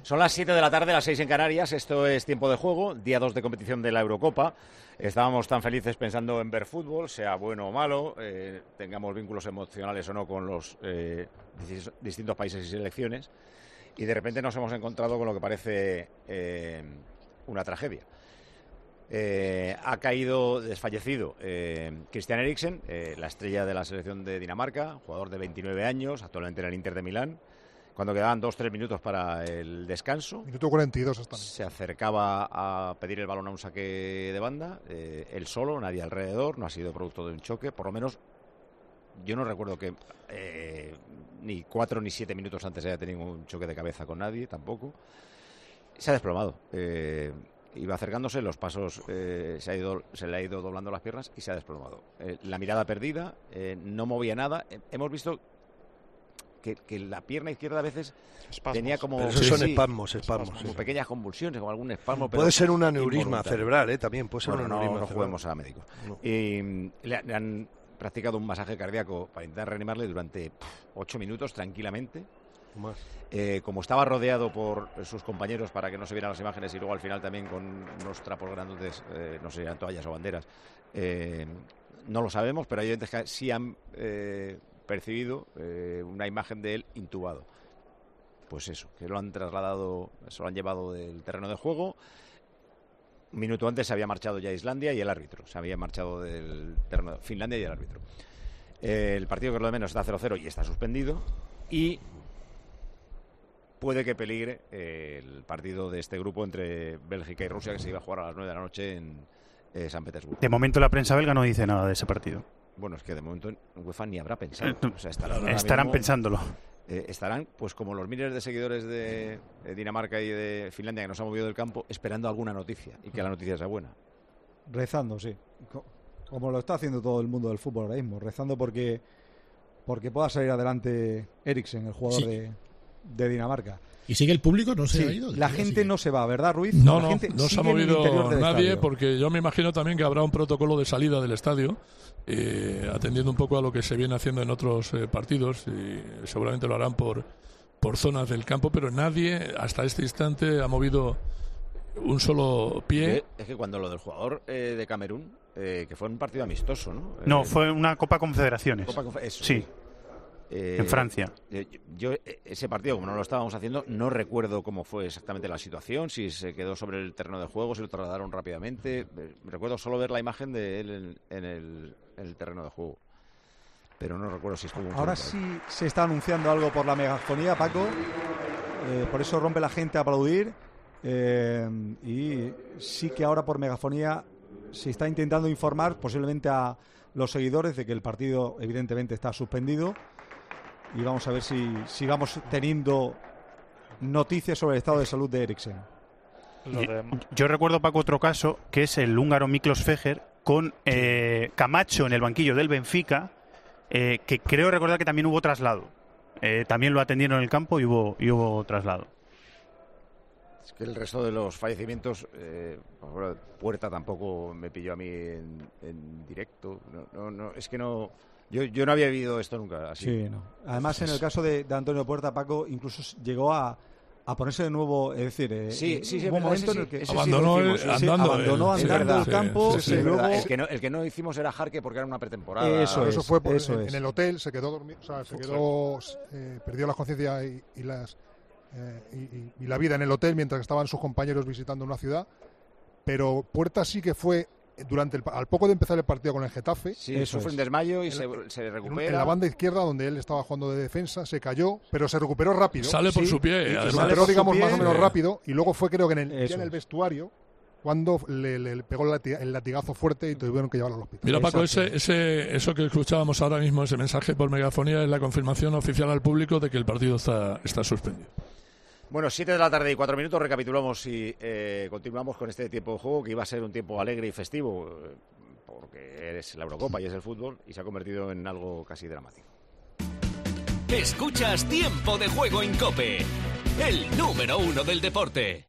Son las 7 de la tarde, las 6 en Canarias. Esto es Tiempo de Juego, día 2 de competición de la Eurocopa. Estábamos tan felices pensando en ver fútbol, sea bueno o malo, tengamos vínculos emocionales o no con los distintos países y selecciones, y de repente nos hemos encontrado con lo que parece una tragedia. Ha caído desfallecido Christian Eriksen, la estrella de la selección de Dinamarca, jugador de 29 años, actualmente en el Inter de Milán. Cuando quedaban 2-3 minutos para el descanso, minuto 42 hasta. Se acercaba a pedir el balón a un saque de banda, él solo, nadie alrededor, no ha sido producto de un choque, por lo menos yo no recuerdo que ni 4 ni 7 minutos antes haya tenido un choque de cabeza con nadie, tampoco. Se ha desplomado, iba acercándose, los pasos se le ha ido doblando las piernas y se ha desplomado. La mirada perdida, no movía nada, hemos visto que la pierna izquierda a veces tenía como... Pero esos son espasmos. Como pequeñas convulsiones, como algún espasmo. Puede ser un aneurisma cerebral, también puede ser un aneurisma no juguemos a médicos. No. Y le han practicado un masaje cardíaco para intentar reanimarle durante 8 minutos tranquilamente. Más. Como estaba rodeado por sus compañeros para que no se vieran las imágenes y luego al final también con unos trapos grandotes, no sé, eran toallas o banderas, no lo sabemos, pero hay oyentes que sí han... percibido una imagen de él intubado. Pues eso, que lo han trasladado, se lo han llevado del terreno de juego. Un minuto antes se había marchado ya Islandia y el árbitro. Se había marchado del terreno de Finlandia y el árbitro. El partido, que es lo de menos, está 0-0 y está suspendido. Y puede que peligre el partido de este grupo entre Bélgica y Rusia, que se iba a jugar a las 9 de la noche en San Petersburgo. De momento la prensa belga no dice nada de ese partido. Bueno, es que de momento en UEFA ni habrá pensado. O sea, estarán pensándolo. Estarán, pues como los miles de seguidores de Dinamarca y de Finlandia que nos han movido del campo, esperando alguna noticia y que la noticia sea buena. Rezando, sí. Como lo está haciendo todo el mundo del fútbol ahora mismo. Rezando porque pueda salir adelante Eriksen, el jugador de Dinamarca. ¿Y sigue el público? ¿No se ha ido? La gente sigue. No se va, ¿verdad, Ruiz? No se ha movido nadie, estadio. porque yo me imagino también que habrá un protocolo de salida del estadio, atendiendo un poco a lo que se viene haciendo en otros partidos, y seguramente lo harán por zonas del campo, pero nadie hasta este instante ha movido un solo pie. Es que cuando lo del jugador de Camerún, que fue un partido amistoso, ¿no? No, fue una Copa Confederaciones. Eso, sí. En Francia. Yo ese partido, como no lo estábamos haciendo, no recuerdo cómo fue exactamente la situación, si se quedó sobre el terreno de juego, si lo trasladaron rápidamente. Recuerdo solo ver la imagen de él en el terreno de juego, pero no recuerdo si estuvo... Ahora sí se está anunciando algo por la megafonía, Paco, por eso rompe la gente a aplaudir, y sí que ahora por megafonía se está intentando informar posiblemente a los seguidores de que el partido evidentemente está suspendido. Y vamos a ver si vamos teniendo noticias sobre el estado de salud de Eriksen. Yo recuerdo, Paco, otro caso, que es el húngaro Miklos Fejer con Camacho en el banquillo del Benfica, que creo recordar que también hubo traslado. También lo atendieron en el campo y hubo traslado. Es que el resto de los fallecimientos, Puerta tampoco me pilló a mí en directo. No, es que no... Yo no había vivido esto nunca así. Sí, no. Además, en el caso de Antonio Puerta, Paco, incluso llegó a ponerse de nuevo, es decir, hubo un momento en el que abandonó andando el campo. Y luego... el que no hicimos era Jarque porque era una pretemporada. Eso fue en el hotel, se quedó dormido, perdió la conciencia y la vida en el hotel mientras estaban sus compañeros visitando una ciudad. Pero Puerta sí que fue al poco de empezar el partido con el Getafe. Sí, sufre un desmayo y se recupera. En la banda izquierda, donde él estaba jugando de defensa, se cayó, pero se recuperó rápido. Sale por su pie. Se recuperó, digamos, más o menos rápido. Y luego fue, creo que en el vestuario, cuando le pegó el latigazo fuerte y tuvieron que llevarlo al hospital. Mira, Paco, eso que escuchábamos ahora mismo, ese mensaje por megafonía, es la confirmación oficial al público de que el partido está suspendido. Bueno, 7 de la tarde y 4 minutos, recapitulamos y continuamos con este tiempo de juego, que iba a ser un tiempo alegre y festivo, porque es la Eurocopa y es el fútbol, y se ha convertido en algo casi dramático. Escuchas Tiempo de Juego en COPE, el número 1 del deporte.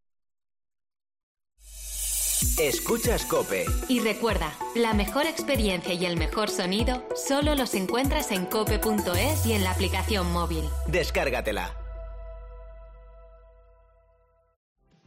Escuchas COPE. Y recuerda, la mejor experiencia y el mejor sonido solo los encuentras en cope.es y en la aplicación móvil. Descárgatela.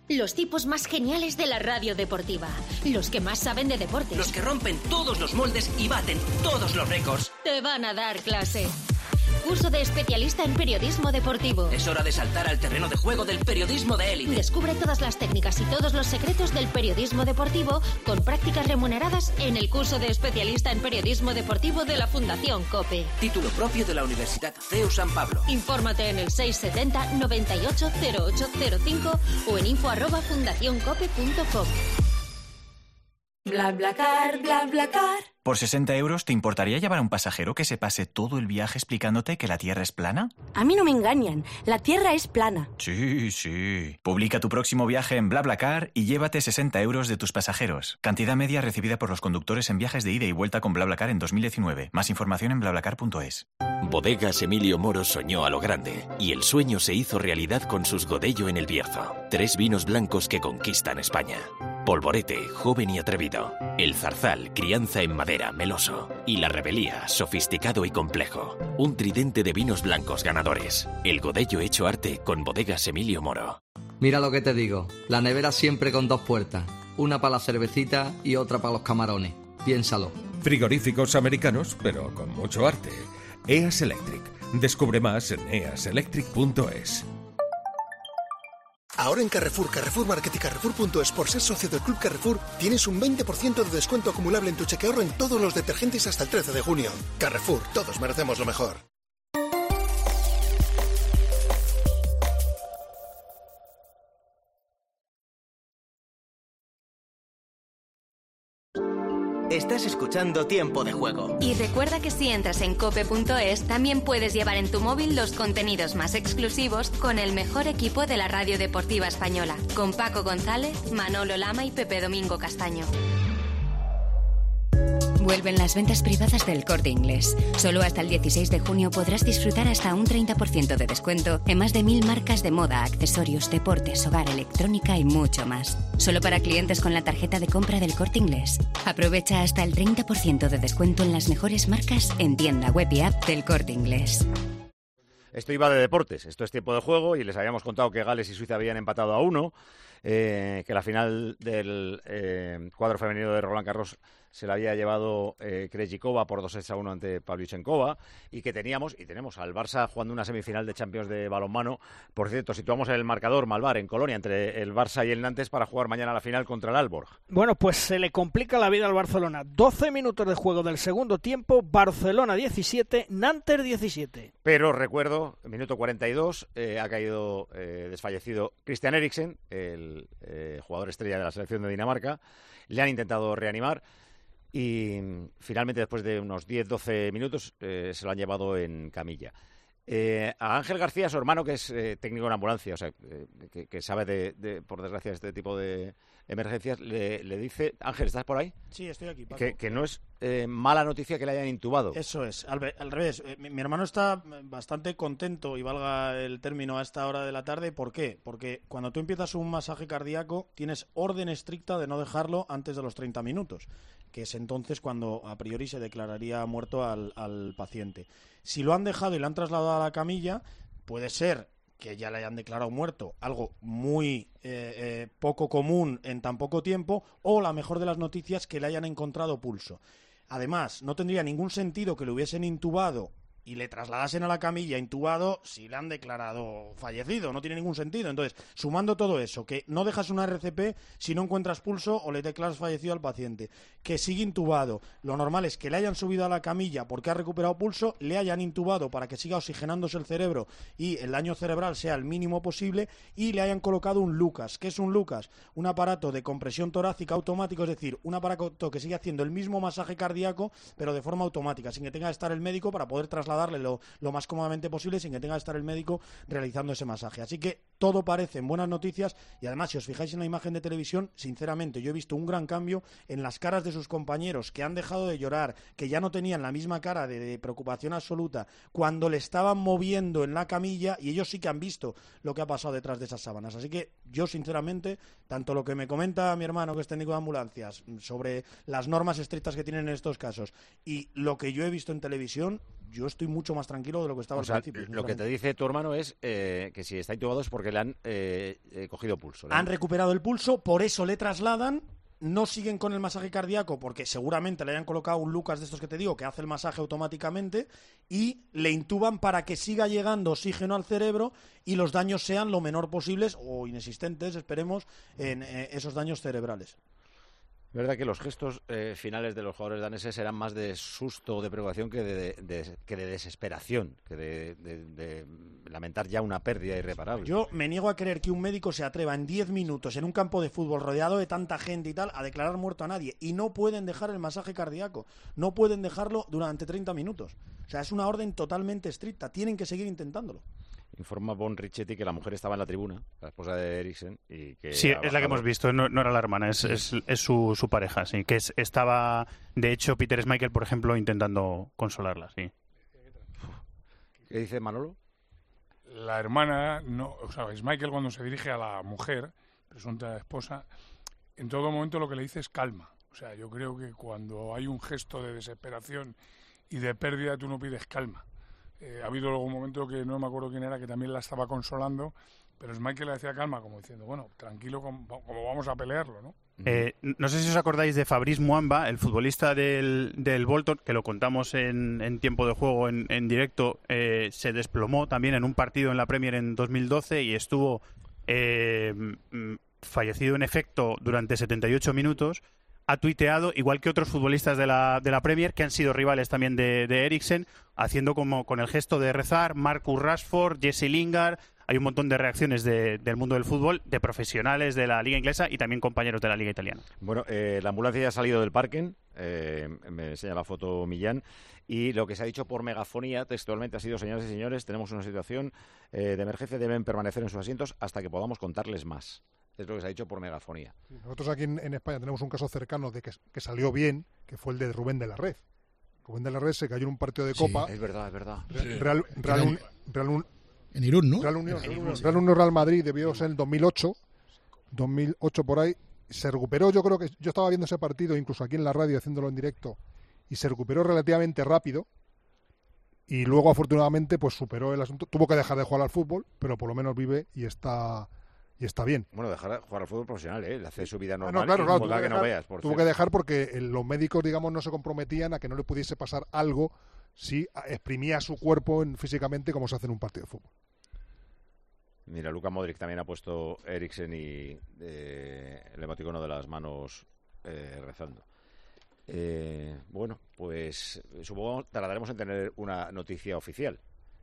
Los tipos más geniales de la radio deportiva. Los que más saben de deportes. Los que rompen todos los moldes y baten todos los récords. Te van a dar clase. Curso de especialista en periodismo deportivo. Es hora de saltar al terreno de juego del periodismo de élite. Descubre todas las técnicas y todos los secretos del periodismo deportivo con prácticas remuneradas en el curso de especialista en periodismo deportivo de la Fundación COPE. Título propio de la Universidad CEU San Pablo. Infórmate en el 670 98 0805 o en info@fundacioncope.com. BlaBlaCar, BlaBlaCar. ¿Por 60 euros te importaría llevar a un pasajero que se pase todo el viaje explicándote que la Tierra es plana? A mí no me engañan, la Tierra es plana. Sí, sí. Publica tu próximo viaje en BlaBlaCar y llévate 60 euros de tus pasajeros. Cantidad media recibida por los conductores en viajes de ida y vuelta con BlaBlaCar en 2019. Más información en blablacar.es. Bodegas Emilio Moro soñó a lo grande y el sueño se hizo realidad con sus Godello en el Bierzo. 3 vinos blancos que conquistan España. Polvorete, joven y atrevido. El Zarzal, crianza en madera, meloso. Y la Rebelía, sofisticado y complejo. Un tridente de vinos blancos ganadores. El Godello hecho arte con Bodegas Emilio Moro. Mira lo que te digo, la nevera siempre con 2 puertas. Una para la cervecita y otra para los camarones. Piénsalo. Frigoríficos americanos, pero con mucho arte. EAS Electric. Descubre más en easelectric.es. Ahora en Carrefour, Carrefour Market y Carrefour.es, por ser socio del Club Carrefour, tienes un 20% de descuento acumulable en tu chequeahorro en todos los detergentes hasta el 13 de junio. Carrefour, todos merecemos lo mejor. Estás escuchando Tiempo de Juego. Y recuerda que si entras en cope.es también puedes llevar en tu móvil los contenidos más exclusivos con el mejor equipo de la radio deportiva española, con Paco González, Manolo Lama y Pepe Domingo Castaño. Vuelven las ventas privadas del Corte Inglés. Solo hasta el 16 de junio podrás disfrutar hasta un 30% de descuento en más de 1000 marcas de moda, accesorios, deportes, hogar, electrónica y mucho más. Solo para clientes con la tarjeta de compra del Corte Inglés. Aprovecha hasta el 30% de descuento en las mejores marcas en tienda web y app del Corte Inglés. Esto iba de deportes, esto es Tiempo de Juego y les habíamos contado que Gales y Suiza habían empatado a 1, que la final del cuadro femenino de Roland Garros se la había llevado Krejcikova por 2-1 ante Pavlyuchenkova y que tenemos al Barça jugando una semifinal de Champions de balonmano. Por cierto, situamos el marcador Malvar en Colonia entre el Barça y el Nantes para jugar mañana la final contra el Aalborg. Bueno, pues se le complica la vida al Barcelona. 12 minutos de juego del segundo tiempo, Barcelona 17, Nantes 17. Pero recuerdo, minuto 42, ha caído desfallecido Christian Eriksen, el jugador estrella de la selección de Dinamarca. Le han intentado reanimar y finalmente después de unos 10-12 minutos se lo han llevado en camilla. A Ángel García, su hermano, que es técnico en ambulancia, o sea, que sabe por desgracia, este tipo de emergencias, le dice... Ángel, ¿estás por ahí? Sí, estoy aquí, Paco. Que no es mala noticia que le hayan intubado. Eso es, al revés. Mi hermano está bastante contento, y valga el término, a esta hora de la tarde. ¿Por qué? Porque cuando tú empiezas un masaje cardíaco, tienes orden estricta de no dejarlo antes de los 30 minutos, que es entonces cuando a priori se declararía muerto al paciente. Si lo han dejado y le han trasladado a la camilla, puede ser que ya le hayan declarado muerto, algo muy poco común en tan poco tiempo, o la mejor de las noticias, que le hayan encontrado pulso. Además, no tendría ningún sentido que lo hubiesen intubado y le trasladasen a la camilla intubado si le han declarado fallecido. No tiene ningún sentido. Entonces, sumando todo eso, que no dejas una RCP si no encuentras pulso o le declaras fallecido al paciente, que sigue intubado, lo normal es que le hayan subido a la camilla porque ha recuperado pulso, le hayan intubado para que siga oxigenándose el cerebro y el daño cerebral sea el mínimo posible, y le hayan colocado un Lucas. ¿Qué es un Lucas? Un aparato de compresión torácica automático, es decir, un aparato que sigue haciendo el mismo masaje cardíaco pero de forma automática, sin que tenga que estar el médico para poder trasladar darle lo más cómodamente posible, sin que tenga que estar el médico realizando ese masaje. Así que todo parece en buenas noticias, y además, si os fijáis en la imagen de televisión, sinceramente yo he visto un gran cambio en las caras de sus compañeros, que han dejado de llorar, que ya no tenían la misma cara de preocupación absoluta cuando le estaban moviendo en la camilla, y ellos sí que han visto lo que ha pasado detrás de esas sábanas. Así que yo, sinceramente, tanto lo que me comenta mi hermano, que es técnico de ambulancias, sobre las normas estrictas que tienen en estos casos, y lo que yo he visto en televisión, yo estoy mucho más tranquilo de lo que estaba al principio. Lo que te dice tu hermano es que si está intubado es porque porque le han cogido pulso. Han recuperado el pulso, por eso le trasladan. No siguen con el masaje cardíaco porque seguramente le hayan colocado un Lucas de estos que te digo que hace el masaje automáticamente y le intuban para que siga llegando oxígeno al cerebro y los daños sean lo menor posibles o inexistentes, esperemos, en esos daños cerebrales. Es verdad que los gestos finales de los jugadores daneses eran más de susto o de preocupación que de desesperación, que de lamentar ya una pérdida irreparable. Yo me niego a creer que un médico se atreva en 10 minutos en un campo de fútbol rodeado de tanta gente y tal a declarar muerto a nadie. Y no pueden dejar el masaje cardíaco, no pueden dejarlo durante 30 minutos. O sea, es una orden totalmente estricta, tienen que seguir intentándolo. Informa Bon Richetti que la mujer estaba en la tribuna, la esposa de Eriksen, y que... Sí, es la que hemos visto, no era la hermana, es su pareja, sí, que estaba, de hecho, Peter Schmeichel, por ejemplo, intentando consolarla, sí. ¿Qué dice Manolo? La hermana, Schmeichel cuando se dirige a la mujer, presunta esposa, en todo momento lo que le dice es calma. O sea, yo creo que cuando hay un gesto de desesperación y de pérdida, tú no pides calma. Ha habido algún momento que no me acuerdo quién era, que también la estaba consolando, pero Schmeichel le decía calma, como diciendo, bueno, tranquilo, como vamos a pelearlo, ¿no? No sé si os acordáis de Fabrice Muamba, el futbolista del Bolton, que lo contamos en tiempo de juego en directo, se desplomó también en un partido en la Premier en 2012 y estuvo fallecido en efecto durante 78 minutos. Ha tuiteado, igual que otros futbolistas de la Premier, que han sido rivales también de Eriksen, haciendo como con el gesto de rezar, Marcus Rashford, Jesse Lingard. Hay un montón de reacciones del mundo del fútbol, de profesionales de la Liga Inglesa y también compañeros de la Liga Italiana. Bueno, la ambulancia ya ha salido del parking, me enseña la foto Millán, y lo que se ha dicho por megafonía textualmente ha sido: señoras y señores, tenemos una situación de emergencia, deben permanecer en sus asientos hasta que podamos contarles más. Es lo que se ha dicho por megafonía. Nosotros aquí en España tenemos un caso cercano de que salió bien, que fue el de Rubén de la Red. Rubén de la Red se cayó en un partido de Copa. Es verdad. En Irún, ¿no? Real Unión Real Madrid debió ser en 2008 por ahí. Se recuperó, yo creo que yo estaba viendo ese partido incluso aquí en la radio haciéndolo en directo y se recuperó relativamente rápido y luego afortunadamente pues superó el asunto. Tuvo que dejar de jugar al fútbol, pero por lo menos vive y está bien. Bueno, dejar de jugar al fútbol profesional, le hace su vida normal. Claro, tuvo que dejar porque los médicos, digamos, no se comprometían a que no le pudiese pasar algo si exprimía su cuerpo físicamente como se hace en un partido de fútbol. Mira, Luka Modric también ha puesto Eriksen y el emoticono de las manos rezando. Bueno, pues supongo que tardaremos en tener una noticia oficial.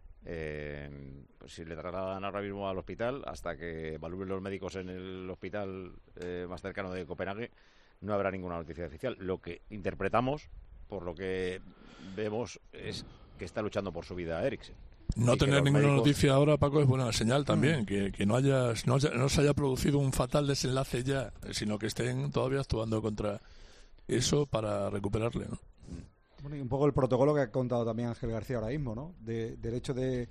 Pues si le trasladan ahora mismo al hospital, hasta que evalúen los médicos en el hospital más cercano de Copenhague, no habrá ninguna noticia oficial. Lo que interpretamos, por lo que vemos, es que está luchando por su vida Eriksen. No tener ninguna noticia ahora, Paco, es buena señal también, que no se haya producido un fatal desenlace ya, sino que estén todavía actuando contra eso para recuperarle, ¿no? Bueno, y un poco el protocolo que ha contado también Ángel García ahora mismo, ¿no? Del hecho de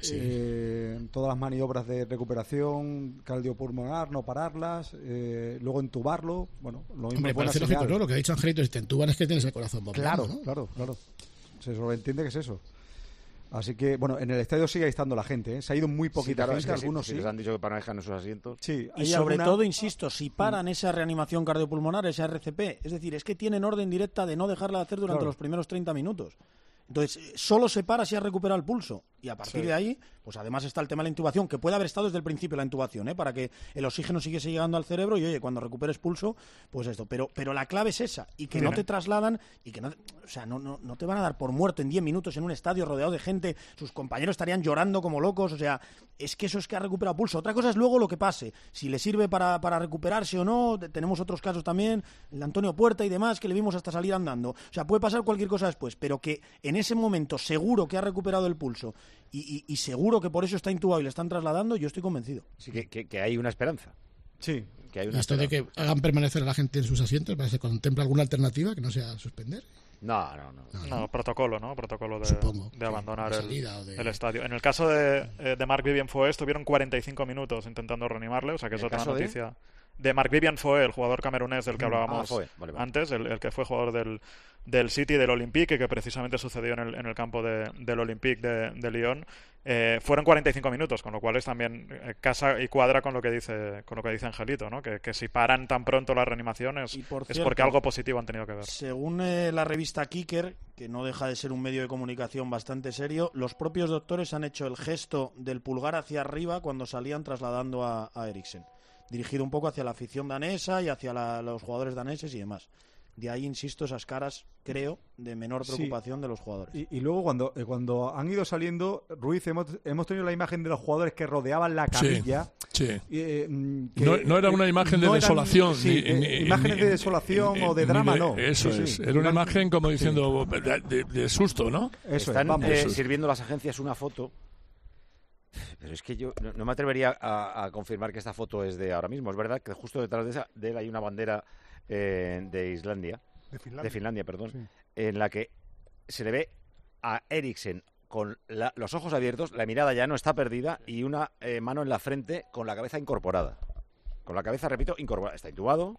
todas las maniobras de recuperación cardiopulmonar, no pararlas, luego entubarlo, bueno, lo mismo. Me parece lógico, ¿no? Lo que ha dicho Angelito, si te entuban es que tienes el corazón bombeando, Claro. Se sobreentiende que es eso. Así que, bueno, en el estadio sigue estando la gente, ¿eh? Se ha ido muy poquita gente, es que algunos sí. Les han dicho que permanezcan en sus asientos. Sí, y sobre todo, insisto, si paran esa reanimación cardiopulmonar, esa RCP, es decir, es que tienen orden directa de no dejarla de hacer durante los primeros 30 minutos. Entonces, solo se para si ha recuperado el pulso. Y a partir de ahí, pues además está el tema de la intubación, que puede haber estado desde el principio la intubación, para que el oxígeno siguiese llegando al cerebro y, oye, cuando recuperes pulso, pues esto. Pero la clave es esa, y que no te trasladan, y que no te van a dar por muerto en 10 minutos en un estadio rodeado de gente, sus compañeros estarían llorando como locos, o sea, es que eso es que ha recuperado pulso. Otra cosa es luego lo que pase, si le sirve para recuperarse o no. Tenemos otros casos también, el de Antonio Puerta y demás, que le vimos hasta salir andando. O sea, puede pasar cualquier cosa después, pero que en ese momento seguro que ha recuperado el pulso y seguro que por eso está intubado y le están trasladando, yo estoy convencido. Sí, que hay una esperanza. Sí. Que hay una Esto esperanza. de que hagan permanecer a la gente en sus asientos, ¿se contempla alguna alternativa que no sea suspender? No, protocolo, ¿no? Protocolo de abandonar el estadio. En el caso de Marc Vivien Foé estuvieron 45 minutos intentando reanimarle, o sea que es otra noticia de Marc-Vivien Foé, el jugador camerunés del que hablábamos antes, el que fue jugador del City, del Olympique, que precisamente sucedió en el campo del Olympique de Lyon. Fueron 45 minutos, con lo cual es también casa y cuadra con lo que dice Angelito, ¿no? Que si paran tan pronto la reanimación es porque algo positivo han tenido que ver. Según la revista Kicker, que no deja de ser un medio de comunicación bastante serio, los propios doctores han hecho el gesto del pulgar hacia arriba cuando salían trasladando a Eriksen, dirigido un poco hacia la afición danesa y hacia los jugadores daneses y demás. De ahí, insisto, esas caras, creo, de menor preocupación de los jugadores. Y luego, cuando han ido saliendo, Ruiz, hemos tenido la imagen de los jugadores que rodeaban la camilla. Sí. No era una imagen de desolación. Imágenes de desolación o de drama, no. Eso es. Era una imagen como diciendo de susto, ¿no? Están sirviendo las agencias una foto. Pero es que yo no me atrevería a confirmar que esta foto es de ahora mismo. Es verdad que justo detrás de él hay una bandera de Islandia, de Finlandia, perdón, en la que se le ve a Eriksen con los ojos abiertos, la mirada ya no está perdida y una mano en la frente con la cabeza incorporada. Con la cabeza, repito, incorporada. Está intubado,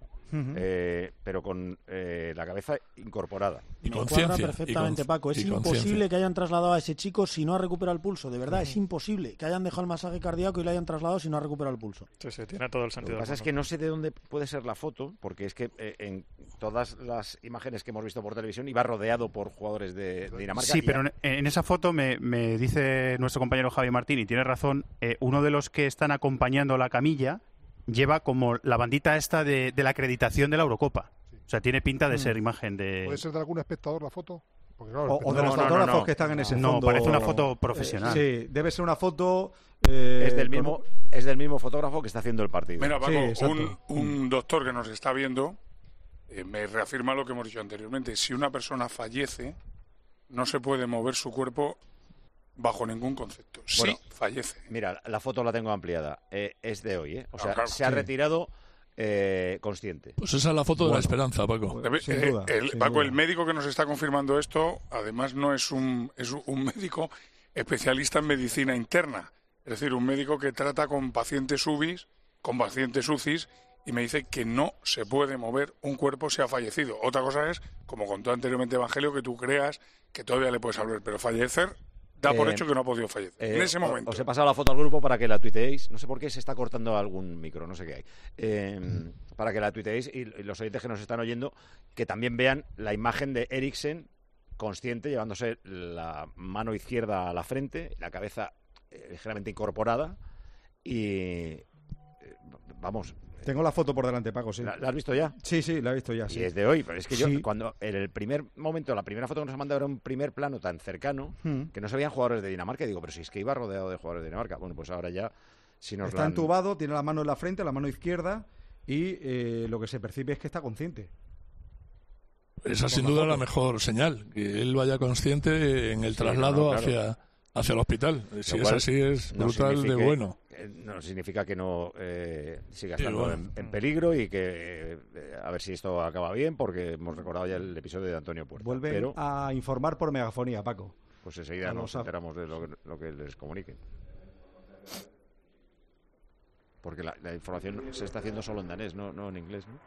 pero con la cabeza incorporada. Y me cuadra perfectamente, Paco. Es imposible que hayan trasladado a ese chico si no ha recuperado el pulso. De verdad, es imposible que hayan dejado el masaje cardíaco y le hayan trasladado si no ha recuperado el pulso. Sí, tiene todo el sentido. Lo que pasa es que no sé de dónde puede ser la foto, porque es que en todas las imágenes que hemos visto por televisión iba rodeado por jugadores de Dinamarca. Sí, pero en esa foto me dice nuestro compañero Javi Martín, y tiene razón, uno de los que están acompañando la camilla lleva como la bandita esta de la acreditación de la Eurocopa. O sea, tiene pinta de ser imagen de... ¿Puede ser de algún espectador la foto? Porque, claro, o de los fotógrafos que están en ese fondo. No, parece una foto profesional. Sí, debe ser una foto... es del mismo fotógrafo que está haciendo el partido. Mira, Paco, un doctor que nos está viendo me reafirma lo que hemos dicho anteriormente. Si una persona fallece, no se puede mover su cuerpo bajo ningún concepto. Bueno, sí, fallece. Mira, la foto la tengo ampliada. Es de hoy, O sea, claro, se ha retirado consciente. Pues esa es la foto de la esperanza, Paco. Paco, el médico que nos está confirmando esto, además no es un médico especialista en medicina interna. Es decir, un médico que trata con pacientes UBIs, con pacientes UCIs, y me dice que no se puede mover un cuerpo si ha fallecido. Otra cosa es, como contó anteriormente Evangelio, que tú creas que todavía le puedes hablar, pero fallecer... Da por hecho que no ha podido fallecer en ese momento. Os he pasado la foto al grupo para que la tuiteéis. No sé por qué se está cortando algún micro, no sé qué hay. Para que la tuiteéis y los oyentes que nos están oyendo, que también vean la imagen de Eriksen consciente, llevándose la mano izquierda a la frente, la cabeza ligeramente incorporada y... vamos... Tengo la foto por delante, Paco, sí. ¿La has visto ya? Sí, la he visto ya, sí. Y es de hoy, pero es que yo, cuando en el primer momento, la primera foto que nos ha mandado era un primer plano tan cercano, que no se veían jugadores de Dinamarca, y digo, pero si es que iba rodeado de jugadores de Dinamarca. Bueno, pues ahora ya, si nos está entubado, tiene la mano en la frente, la mano izquierda, y lo que se percibe es que está consciente. Esa sin duda es la mejor señal, que él vaya consciente en el traslado hacia el hospital. Si es así, es brutal de bueno. No significa que no siga estando en peligro y que a ver si esto acaba bien, porque hemos recordado ya el episodio de Antonio Puerta. Vuelven a informar por megafonía, Paco. Pues enseguida nos enteramos de lo que les comuniquen. Porque la información se está haciendo solo en danés, no en inglés, ¿no?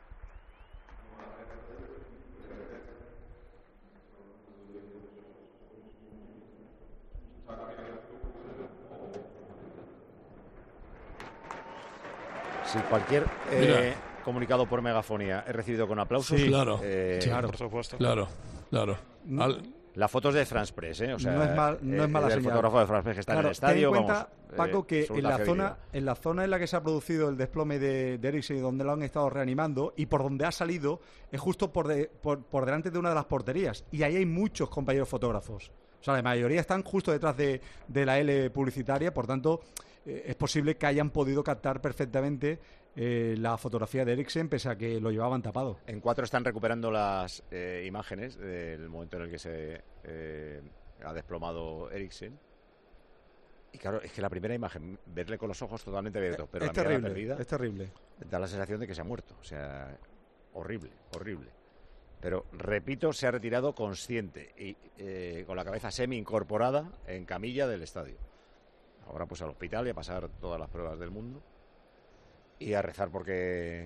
Si cualquier comunicado por megafonía he recibido con aplausos. Sí, claro, por supuesto. Claro. La foto es de France Press, O sea, no es mala señal. El fotógrafo de France Press que está en el estadio. Ten en cuenta, Paco, que en la zona en la que se ha producido el desplome de Eriksen y donde lo han estado reanimando y por donde ha salido es justo por delante de una de las porterías. Y ahí hay muchos compañeros fotógrafos. O sea, la mayoría están justo detrás de la L publicitaria, por tanto... es posible que hayan podido captar perfectamente la fotografía de Eriksen, pese a que lo llevaban tapado. En 4 están recuperando las imágenes del momento en el que se ha desplomado Eriksen. Y claro, es que la primera imagen, verle con los ojos totalmente abiertos, pero la mirada perdida, es terrible. Da la sensación de que se ha muerto. O sea, horrible. Pero, repito, se ha retirado consciente y con la cabeza semi-incorporada en camilla del estadio. Ahora pues al hospital y a pasar todas las pruebas del mundo. y a rezar porque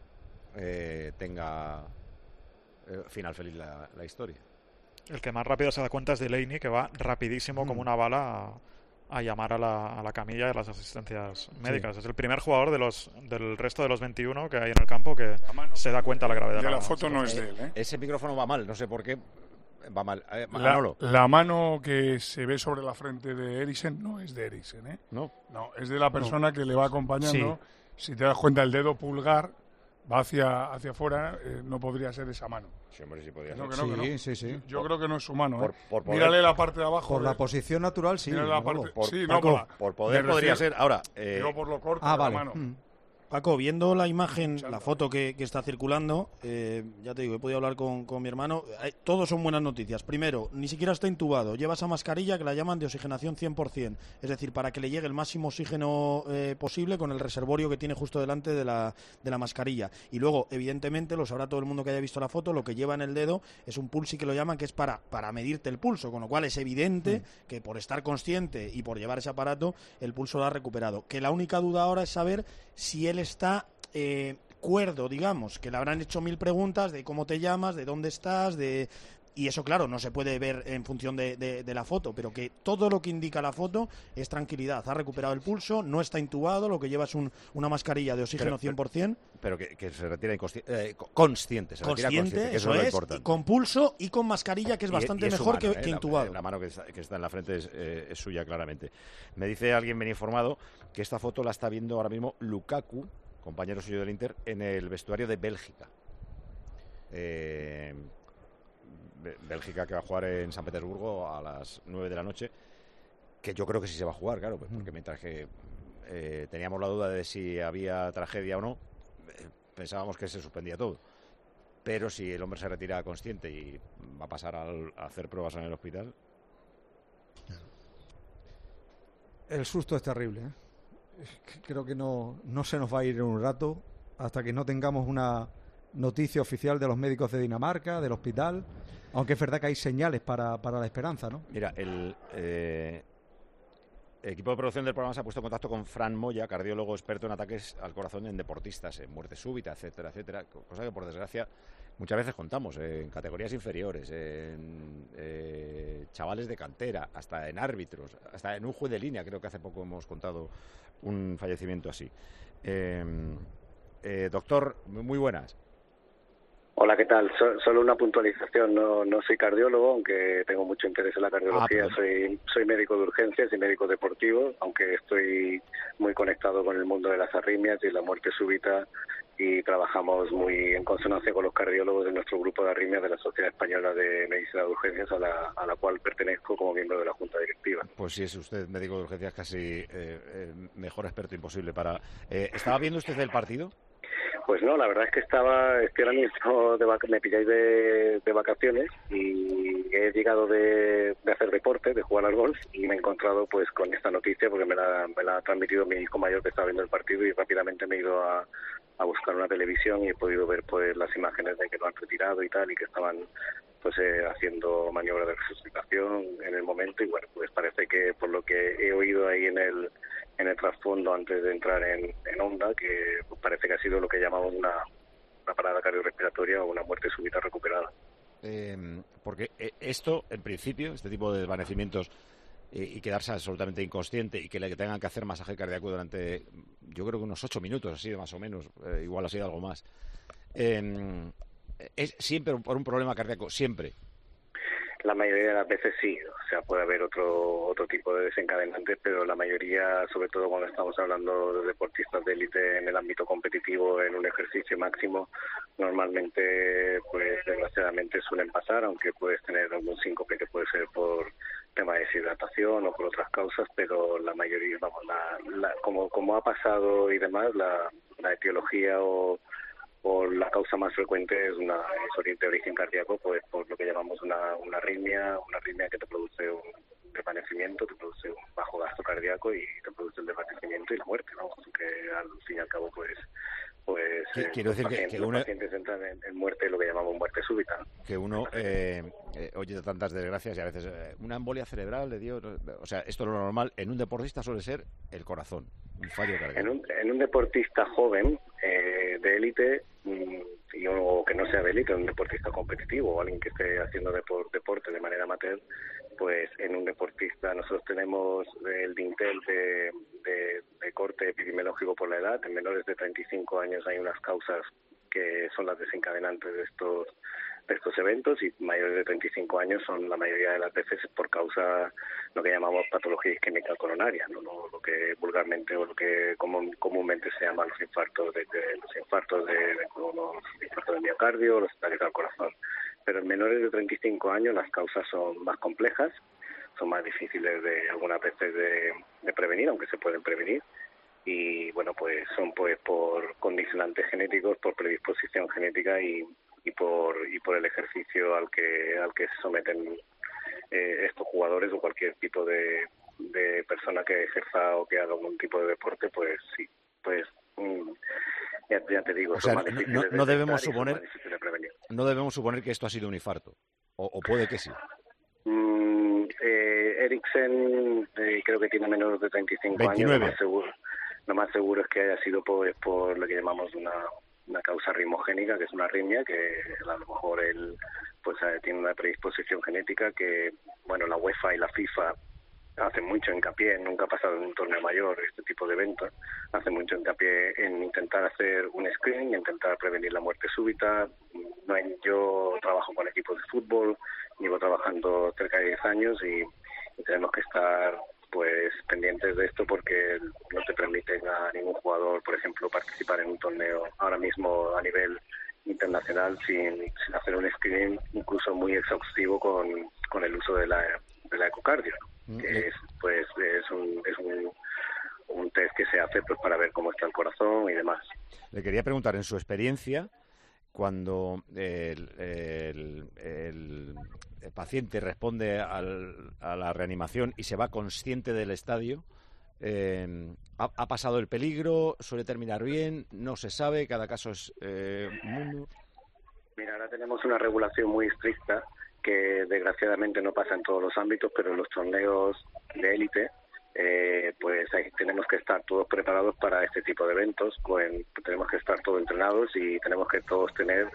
tenga final feliz la historia. El que más rápido se da cuenta es Delaney, que va rapidísimo como una bala a llamar a la camilla y a las asistencias médicas. Es el primer jugador del resto de los 21 que hay en el campo que se da cuenta de la gravedad. De la foto no es de él, ¿eh? Ese micrófono va mal, no sé por qué. Va mal. La mano que se ve sobre la frente de Eriksen no es de Eriksen, ¿eh? No, es de la persona que le va acompañando. Sí. Si te das cuenta, el dedo pulgar va hacia afuera, no podría ser esa mano. Sí, hombre, sí podría ser. Sí. Yo creo que no es su mano. Por poder, mírale la parte de abajo. Por la posición natural, sí. Mírale la parte, por poder podría ser. Ahora, digo por lo corto de la mano. Paco, viendo la imagen, la foto que está circulando, ya te digo, he podido hablar con mi hermano, todos son buenas noticias. Primero, ni siquiera está intubado, lleva esa mascarilla que la llaman de oxigenación 100%, es decir, para que le llegue el máximo oxígeno posible con el reservorio que tiene justo delante de la mascarilla. Y luego, evidentemente, lo sabrá todo el mundo que haya visto la foto, lo que lleva en el dedo es un pulsi que lo llaman, que es para medirte el pulso, con lo cual es evidente que por estar consciente y por llevar ese aparato, el pulso lo ha recuperado. Que la única duda ahora es saber si él está cuerdo, digamos, que le habrán hecho 1000 preguntas de cómo te llamas, de dónde estás, y eso, claro, no se puede ver en función de la foto, pero que todo lo que indica la foto es tranquilidad. Ha recuperado el pulso, no está intubado, lo que lleva es una mascarilla de oxígeno 100%. Pero que se retira consciente. Consciente, que eso es, con pulso y con mascarilla, que es bastante mejor mano, que intubado. La mano que está en la frente es suya, claramente. Me dice alguien bien informado que esta foto la está viendo ahora mismo Lukaku, compañero suyo del Inter, en el vestuario de Bélgica. Bélgica, que va a jugar en San Petersburgo a las 9 de la noche, que yo creo que sí se va a jugar, claro, pues porque mientras que teníamos la duda de si había tragedia o no, pensábamos que se suspendía todo. Pero si el hombre se retira consciente y va a pasar a hacer pruebas en el hospital... El susto es terrible, ¿eh? Creo que no se nos va a ir en un rato hasta que no tengamos una noticia oficial de los médicos de Dinamarca, del hospital, aunque es verdad que hay señales para la esperanza, ¿no? Mira, el equipo de producción del programa se ha puesto en contacto con Fran Moya, cardiólogo experto en ataques al corazón en deportistas, en muerte súbita, etcétera, etcétera, cosa que por desgracia muchas veces contamos en categorías inferiores, en chavales de cantera, hasta en árbitros, hasta en un juez de línea. Creo que hace poco hemos contado un fallecimiento así. Doctor, muy buenas. Hola, ¿qué tal? Solo una puntualización. No soy cardiólogo, aunque tengo mucho interés en la cardiología. Soy médico de urgencias y médico deportivo, aunque estoy muy conectado con el mundo de las arritmias y la muerte súbita, y trabajamos muy en consonancia con los cardiólogos de nuestro grupo de arritmias de la Sociedad Española de Medicina de Urgencias, a la cual pertenezco como miembro de la Junta Directiva. Pues sí, es usted médico de urgencias, casi mejor experto imposible para... ¿Estaba viendo usted el partido? Pues no, la verdad es que estoy ahora mismo me pilláis de vacaciones y he llegado de hacer deporte, de jugar al golf, y me he encontrado pues con esta noticia porque me la ha transmitido mi hijo mayor, que estaba viendo el partido, y rápidamente me he ido a buscar una televisión y he podido ver pues las imágenes de que lo han retirado y tal, y que estaban pues haciendo maniobras de resucitación en el momento. Y bueno, pues parece que, por lo que he oído ahí en el trasfondo antes de entrar en onda, que pues parece que ha sido lo que llamamos una parada cardiorrespiratoria o una muerte súbita recuperada. Porque esto, en principio, este tipo de desvanecimientos y quedarse absolutamente inconsciente y que le tengan que hacer masaje cardíaco durante, yo creo que unos 8 minutos, así más o menos, igual ha sido algo más, es siempre por un problema cardíaco, siempre. La mayoría de las veces sí, o sea, puede haber otro tipo de desencadenantes, pero la mayoría, sobre todo cuando estamos hablando de deportistas de élite en el ámbito competitivo, en un ejercicio máximo, normalmente, pues desgraciadamente suelen pasar, aunque puedes tener algún síncope que puede ser por tema de deshidratación o por otras causas, pero la mayoría, vamos, como ha pasado y demás, la etiología o la causa más frecuente es oriente de origen cardíaco, pues por lo que llamamos una arritmia que te produce desvanecimiento, te produce un bajo gasto cardíaco y te produce el desvanecimiento y la muerte, ¿no? Que al fin y al cabo, pues quiero decir que los pacientes entran en muerte, lo que llamamos muerte súbita, ¿no? Que uno oye tantas desgracias y a veces una embolia cerebral le dio, o sea, esto es lo normal. En un deportista suele ser el corazón, un fallo cardíaco. En un deportista joven de élite, o que no sea de élite, un deportista competitivo o alguien que esté haciendo deporte de manera amateur, pues en un deportista nosotros tenemos el dintel de corte epidemiológico por la edad. En menores de 35 años hay unas causas que son las desencadenantes de estos eventos, y mayores de 35 años son la mayoría de las veces por causa lo que llamamos patología isquémica coronaria, ¿no? Lo que vulgarmente o lo que comúnmente se llaman los infartos de miocardio, los ataques al corazón. Pero en menores de 35 años las causas son más complejas, son más difíciles algunas veces de prevenir, aunque se pueden prevenir. Y bueno, pues son pues por condicionantes genéticos, por predisposición genética y por el ejercicio al que se someten estos jugadores o cualquier tipo de persona que ejerza o que haga algún tipo de deporte, pues sí, pues ya te digo, o sea, no debemos suponer de prevenir. No debemos suponer que esto ha sido un infarto, o puede que sí. Eriksen creo que tiene menos de 35 29. años, lo más seguro es que haya sido por lo que llamamos una causa arritmogénica, que es una arritmia, que a lo mejor él pues tiene una predisposición genética que, bueno, la UEFA y la FIFA hacen mucho hincapié, nunca ha pasado en un torneo mayor este tipo de eventos, hacen mucho hincapié en intentar hacer un screening, intentar prevenir la muerte súbita. Yo trabajo con equipos de fútbol, llevo trabajando cerca de 10 años y tenemos que estar pues pendientes de esto, porque no te permiten a ningún jugador, por ejemplo, participar en un torneo ahora mismo a nivel internacional sin hacer un screening incluso muy exhaustivo con el uso de la ecocardio, que es un test que se hace pues para ver cómo está el corazón y demás. Le quería preguntar, en su experiencia, cuando el paciente responde a la reanimación y se va consciente del estadio, ¿ha pasado el peligro? ¿Suele terminar bien? ¿No se sabe? ¿Cada caso es mundo? Mira, ahora tenemos una regulación muy estricta que desgraciadamente no pasa en todos los ámbitos, pero en los torneos de élite pues ahí tenemos que estar todos preparados para este tipo de eventos, tenemos que estar todos entrenados y tenemos que todos tener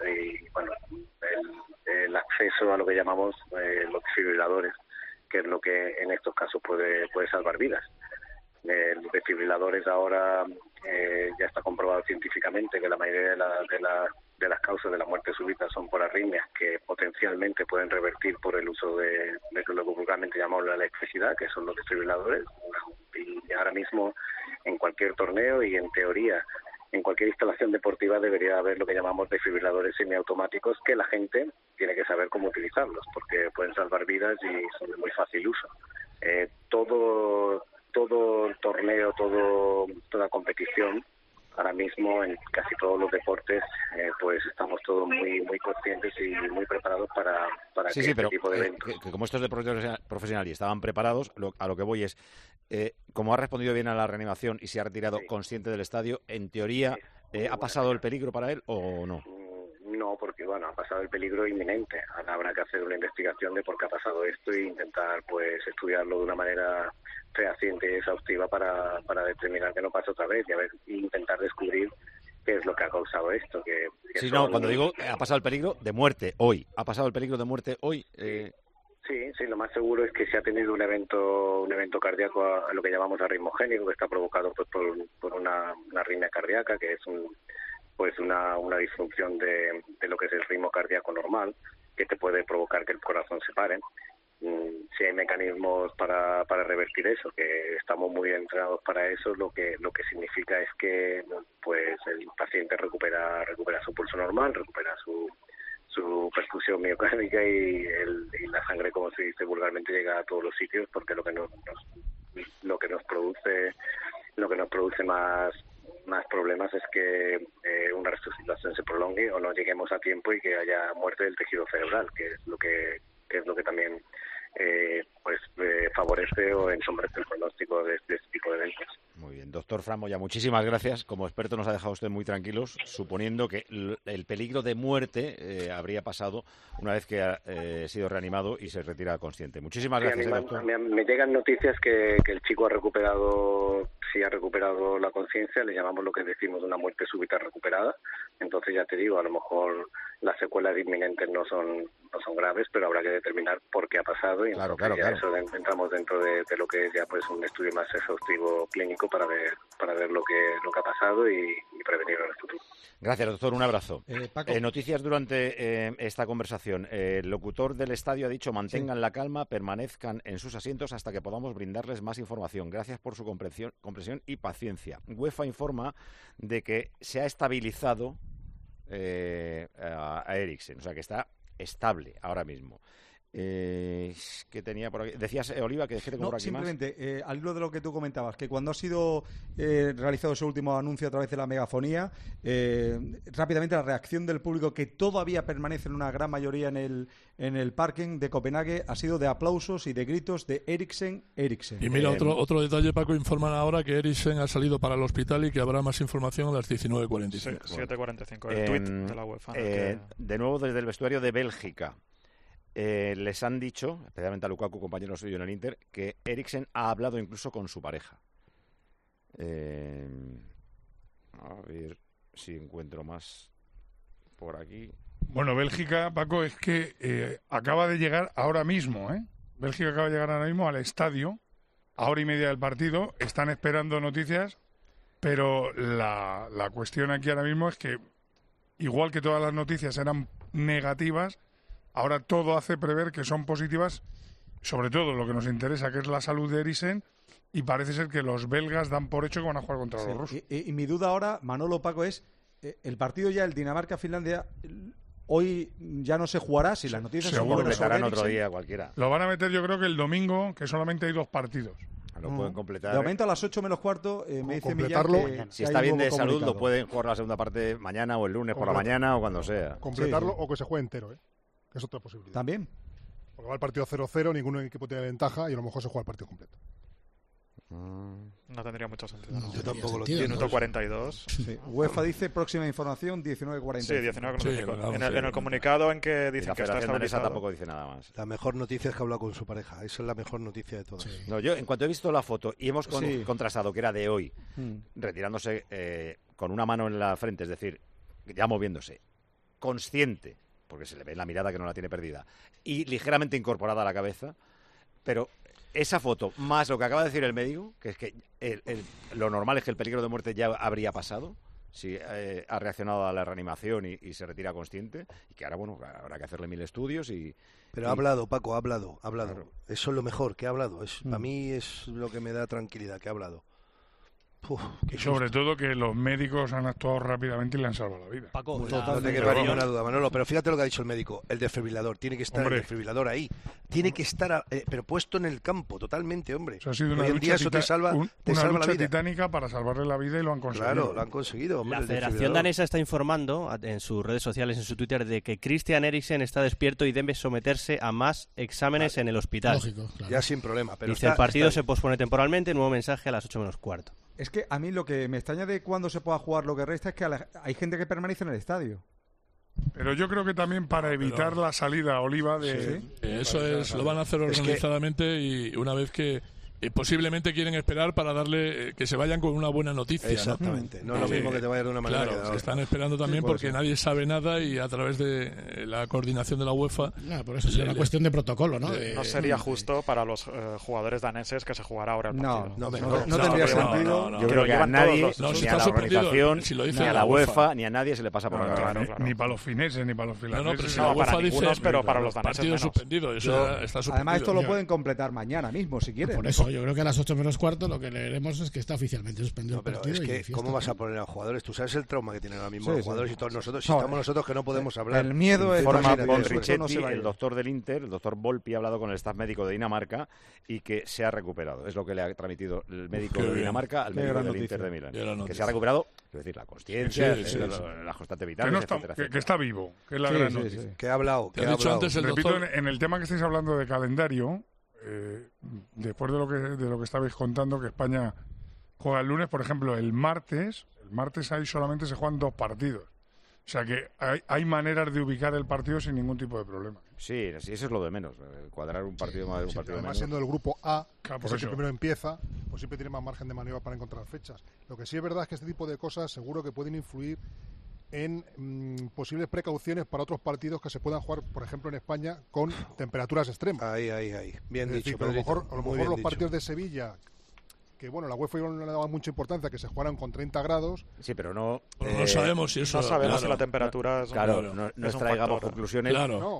el acceso a lo que llamamos los desfibriladores, que es lo que en estos casos puede salvar vidas. Los desfibriladores ahora ya está comprobado científicamente que la mayoría de las causas de la muerte súbita son por arritmias que potencialmente pueden revertir por el uso de lo que vulgarmente llamamos la electricidad, que son los desfibriladores. Y ahora mismo en cualquier torneo y en teoría en cualquier instalación deportiva debería haber lo que llamamos desfibriladores semiautomáticos, que la gente tiene que saber cómo utilizarlos, porque pueden salvar vidas y son de muy fácil uso. Todo torneo, toda competición, ahora mismo en casi todos los deportes, pues estamos todos muy muy conscientes y muy preparados para sí, que pero tipo de eventos. Que como estos deportes profesional y estaban preparados, a lo que voy es, como ha respondido bien a la reanimación y se ha retirado consciente del estadio, en teoría, ¿ha pasado el peligro para él o no? No, porque bueno, ha pasado el peligro inminente. Ahora habrá que hacer una investigación de por qué ha pasado esto y intentar pues estudiarlo de una manera fehaciente y exhaustiva para determinar que no pase otra vez y intentar descubrir qué es lo que ha causado esto. Sí, no, cuando digo ha pasado el peligro de muerte hoy, Sí, lo más seguro es que se ha tenido un evento cardíaco a lo que llamamos arritmogénico, que está provocado pues por una arritmia cardíaca, que es una disfunción de lo que es el ritmo cardíaco normal, que te puede provocar que el corazón se pare. Si hay mecanismos para revertir eso, que estamos muy entrenados para eso, lo que significa es que pues el paciente recupera su pulso normal, recupera su perfusión miocárdica y la sangre, como se dice vulgarmente, llega a todos los sitios, porque lo que nos produce más problemas es que una resucitación se prolongue o no lleguemos a tiempo y que haya muerte del tejido cerebral, que es lo que también favorece o ensombrece el pronóstico de este tipo de eventos. Muy bien, doctor Fran Moya, muchísimas gracias. Como experto nos ha dejado usted muy tranquilos, suponiendo que el peligro de muerte habría pasado una vez que ha sido reanimado y se retira consciente. Muchísimas gracias, doctor. Me llegan noticias que el chico ha recuperado la conciencia, le llamamos lo que decimos una muerte súbita recuperada. Entonces ya te digo, a lo mejor las secuelas inminentes no son graves, pero habrá que determinar por qué ha pasado y claro. Eso entramos dentro de lo que es ya pues un estudio más exhaustivo clínico para ver lo que ha pasado y prevenirlo en el futuro. Gracias, doctor. Un abrazo. Paco. Noticias durante esta conversación. El locutor del estadio ha dicho mantengan la calma, permanezcan en sus asientos hasta que podamos brindarles más información. Gracias por su comprensión y paciencia. UEFA informa de que se ha estabilizado a Eriksen, o sea que está estable ahora mismo. Que tenía por aquí. Decías, Oliva, que tengo por aquí simplemente, al hilo de lo que tú comentabas, que cuando ha sido realizado ese último anuncio a través de la megafonía, rápidamente la reacción del público, que todavía permanece en una gran mayoría en el parking de Copenhague, ha sido de aplausos y de gritos de Eriksen. Y mira, otro detalle, Paco, informan ahora que Eriksen ha salido para el hospital y que habrá más información a las 19:45. Sí, 7:45, el tuit de la UEFA. De nuevo desde el vestuario de Bélgica. Les han dicho, especialmente a Lukaku, compañero suyo en el Inter, que Eriksen ha hablado incluso con su pareja. A ver si encuentro más por aquí. Bueno, Bélgica, Paco, es que acaba de llegar ahora mismo, Bélgica acaba de llegar ahora mismo al estadio, a hora y media del partido, están esperando noticias, pero la cuestión aquí ahora mismo es que, igual que todas las noticias eran negativas, ahora todo hace prever que son positivas, sobre todo lo que nos interesa, que es la salud de Eriksen, y parece ser que los belgas dan por hecho que van a jugar contra los rusos. Y mi duda ahora, Manolo, Paco, es el partido ya, el Dinamarca-Finlandia, hoy ya no se jugará, si las noticias se completarán otro día cualquiera. Lo van a meter yo creo que el domingo, que solamente hay 2 partidos. Lo pueden completar. De momento a las 8 menos cuarto, me dice Millán que si está bien de salud, lo pueden jugar la segunda parte mañana o el lunes por la mañana o cuando sea. Completarlo o que se juegue entero, que es otra posibilidad. ¿También? Porque va el partido 0-0, ningún equipo tiene ventaja y a lo mejor se juega el partido completo. No tendría mucho sentido. No, yo tampoco lo entiendo. Minuto 42. Sí. UEFA dice próxima información 19:45. Sí, 19:45. En el comunicado en que dicen que está estabilizado. Tampoco dice nada más. La mejor noticia es que ha hablado con su pareja. Esa es la mejor noticia de todas. Sí. No, yo en cuanto he visto la foto y hemos contrastado que era de hoy, retirándose con una mano en la frente, es decir, ya moviéndose, consciente, porque se le ve en la mirada que no la tiene perdida, y ligeramente incorporada a la cabeza, pero esa foto, más lo que acaba de decir el médico, que es que lo normal es que el peligro de muerte ya habría pasado, si ha reaccionado a la reanimación y se retira consciente, y que ahora, bueno, habrá que hacerle 1000 estudios Pero ha hablado, Paco, ha hablado. Claro. Eso es lo mejor, que ha hablado. Para mí es lo que me da tranquilidad, que ha hablado. Y sobre todo que los médicos han actuado rápidamente y le han salvado la vida. Paco, no te queda ninguna duda, Manolo, pero fíjate lo que ha dicho el médico, el desfibrilador, tiene que estar el desfibrilador ahí, tiene que estar, pero puesto en el campo, totalmente, hombre. Eso ha sido una Hoy en día eso te salva, una lucha la vida. titánica para salvarle la vida y lo han conseguido. Claro, lo han conseguido, hombre. La Federación Danesa está informando en sus redes sociales, en su Twitter, de que Christian Eriksen está despierto y debe someterse a más exámenes en el hospital. Lógico, claro. Ya sin problema. Pero dice, el partido se pospone temporalmente, nuevo mensaje a las 8:15. Es que a mí lo que me extraña de cuando se pueda jugar lo que resta es que hay gente que permanece en el estadio. Pero yo creo que también para evitar la salida, Oliva, de... Sí. Eso es, lo van a hacer organizadamente y una vez que... posiblemente quieren esperar para darle que se vayan con una buena noticia. Exactamente. No es lo mismo que te vaya de una manera que de otra. Están esperando también porque nadie sabe nada y a través de la coordinación de la UEFA. Por eso sería una cuestión de protocolo, ¿no? No sería justo para los jugadores daneses que se jugara ahora el partido. No tendría sentido. Yo creo que a nadie, ni a la organización, ni a la UEFA, ni a nadie se le pasa por la cabeza. Ni para los fineses, ni para los finlandeses. No, para ninguno, pero para los daneses partido suspendido. Está suspendido. Además, esto lo pueden completar mañana mismo, si quieren. Por eso, No, yo creo que a las 8 menos cuarto lo que leeremos es que está oficialmente suspendido el partido. Es que, ¿cómo vas a poner a jugadores? Tú sabes el trauma que tienen ahora mismo los jugadores y todos nosotros. Si estamos nosotros que no podemos hablar. El miedo es... Von Richetti, el doctor del Inter, el doctor Volpi, ha hablado con el staff médico de Dinamarca y que se ha recuperado. Es lo que le ha transmitido el médico de Dinamarca al médico del Inter de Milán. Que se ha recuperado, quiero decir, la consciencia, la constante vital, etcétera. Que está vivo, que es la gran noticia. Que ha hablado. Que ha dicho antes el doctor... Repito, en el tema que estáis hablando de calendario, después de lo que estabais contando, que España juega el lunes, por ejemplo, el martes ahí solamente se juegan 2 partidos. O sea que hay maneras de ubicar el partido sin ningún tipo de problema. Sí, eso es lo de menos. Cuadrar un partido más de un partido además, menos. siendo del grupo A, que es el que primero empieza, pues siempre tiene más margen de maniobra para encontrar fechas. Lo que sí es verdad es que este tipo de cosas seguro que pueden influir en posibles precauciones para otros partidos que se puedan jugar, por ejemplo, en España, con temperaturas extremas. Ahí. Bien dicho. A lo mejor los partidos de Sevilla, que bueno, la UEFA no le daba mucha importancia, que se jugaran con 30 grados. Sí, pero no... no sabemos si eso... No sabemos si la temperatura... No extraigamos conclusiones.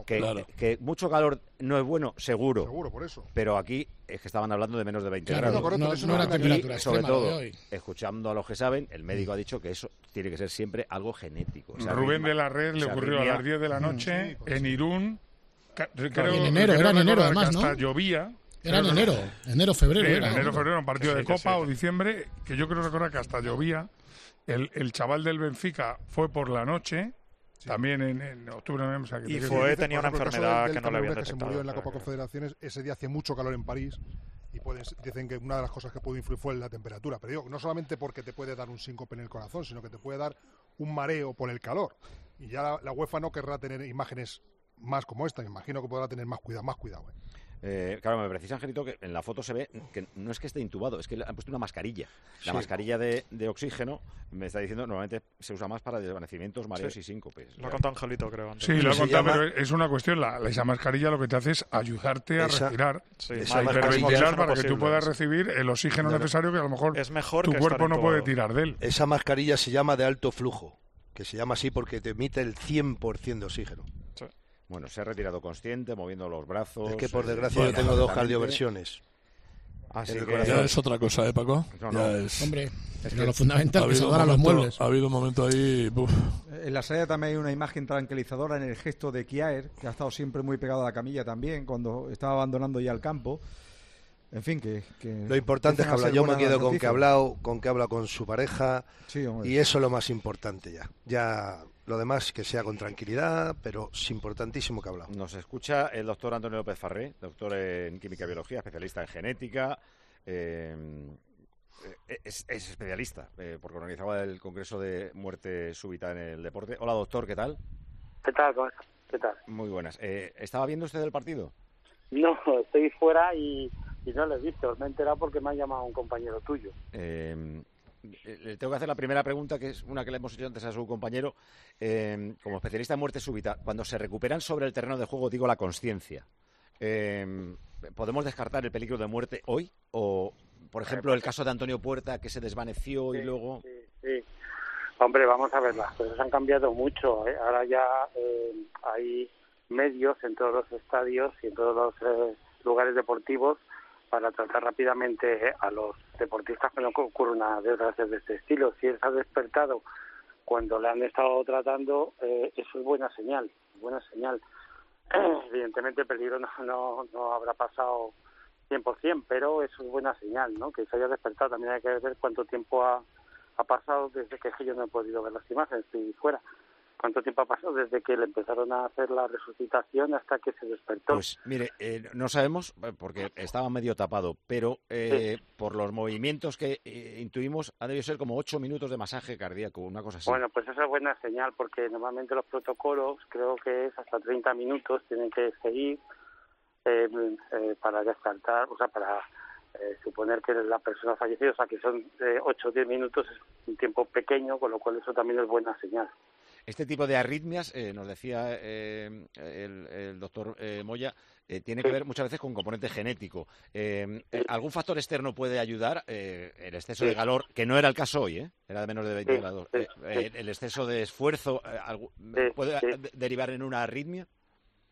Que mucho calor no es bueno, seguro. Seguro, por eso. Pero aquí es que estaban hablando de menos de 20 grados. No era temperatura y, sobre todo, escuchando a los que saben, el médico ha dicho que eso tiene que ser siempre algo genético. O sea, Rubén de la Red le ocurrió a las 10 de la noche en Irún. Era en enero además, ¿no? Hasta llovía. Era en enero-febrero. Febrero, un partido de Copa o diciembre, que yo creo recordar que hasta llovía. El chaval del Benfica fue por la noche, también en octubre. O sea, que tenía una enfermedad que no le habían detectado. Que se murió en la Copa Confederaciones, ese día hacía mucho calor en París y dicen que una de las cosas que pudo influir fue la temperatura. Pero digo, no solamente porque te puede dar un síncope en el corazón, sino que te puede dar un mareo por el calor. Y ya la UEFA no querrá tener imágenes más como esta, me imagino que podrá tener más cuidado. Claro, me precisa, Angelito, que en la foto se ve que no es que esté intubado, es que le han puesto una mascarilla. La mascarilla de oxígeno, me está diciendo, normalmente se usa más para desvanecimientos, mareos y síncopes. Lo ha contado Angelito, creo. Antes. Sí, lo ha contado, pero es una cuestión. Esa mascarilla lo que te hace es ayudarte a respirar, a hiperventilar para que tú puedas recibir el oxígeno necesario que a lo mejor tu cuerpo no puede tirar de él. Esa mascarilla se llama de alto flujo, que se llama así porque te emite el 100% de oxígeno. Bueno, se ha retirado consciente, moviendo los brazos. Es que por desgracia yo tengo 2 cardioversiones. Así que ya es otra cosa, Paco? Hombre, es que lo fundamental es salvar a los muebles. Ha habido un momento ahí... En la salida también hay una imagen tranquilizadora en el gesto de Kjaer, que ha estado siempre muy pegado a la camilla también, cuando estaba abandonando ya el campo. En fin, que lo importante es que habla. Yo me quedo con que ha hablado, con su pareja, y eso es lo más importante ya lo demás que sea con tranquilidad, pero es importantísimo que ha hablado. Nos escucha el doctor Antonio López Farré, doctor en química y biología, especialista en genética, es especialista porque organizaba el Congreso de Muerte Súbita en el Deporte. Hola, doctor, ¿qué tal? ¿Qué tal? ¿Qué tal? Muy buenas. ¿Estaba viendo usted el partido? No, estoy fuera y no lo he visto. Me he enterado porque me ha llamado un compañero tuyo. Le tengo que hacer la primera pregunta, que es una que le hemos hecho antes a su compañero. Como especialista en muerte súbita, cuando se recuperan sobre el terreno de juego, digo la consciencia, ¿podemos descartar el peligro de muerte hoy? O, por ejemplo, el caso de Antonio Puerta, que se desvaneció y luego... Sí. Hombre, vamos a ver, las cosas han cambiado mucho. Ahora ya hay medios en todos los estadios y en todos los lugares deportivos para tratar rápidamente a los deportistas que no ocurra una desgracia de este estilo. Si él se ha despertado cuando le han estado tratando, eso es buena señal. Evidentemente el peligro no habrá pasado 100%, pero eso es buena señal, ¿no? Que se haya despertado. También hay que ver cuánto tiempo ha pasado desde que yo no he podido ver las imágenes, estoy fuera. ¿Cuánto tiempo ha pasado desde que le empezaron a hacer la resucitación hasta que se despertó? Pues mire, no sabemos porque estaba medio tapado, pero por los movimientos que intuimos ha debido ser como 8 minutos de masaje cardíaco, una cosa así. Bueno, pues esa es buena señal porque normalmente los protocolos creo que es hasta 30 minutos tienen que seguir para descartar, o sea, para suponer que la persona ha fallecido, o sea, que son 8 o 10 minutos, es un tiempo pequeño, con lo cual eso también es buena señal. Este tipo de arritmias, nos decía el doctor Moya, tiene que ver muchas veces con componente genético. ¿Algún factor externo puede ayudar? El exceso de calor, que no era el caso hoy, era de menos de 20 grados. El exceso de esfuerzo, ¿puede derivar en una arritmia?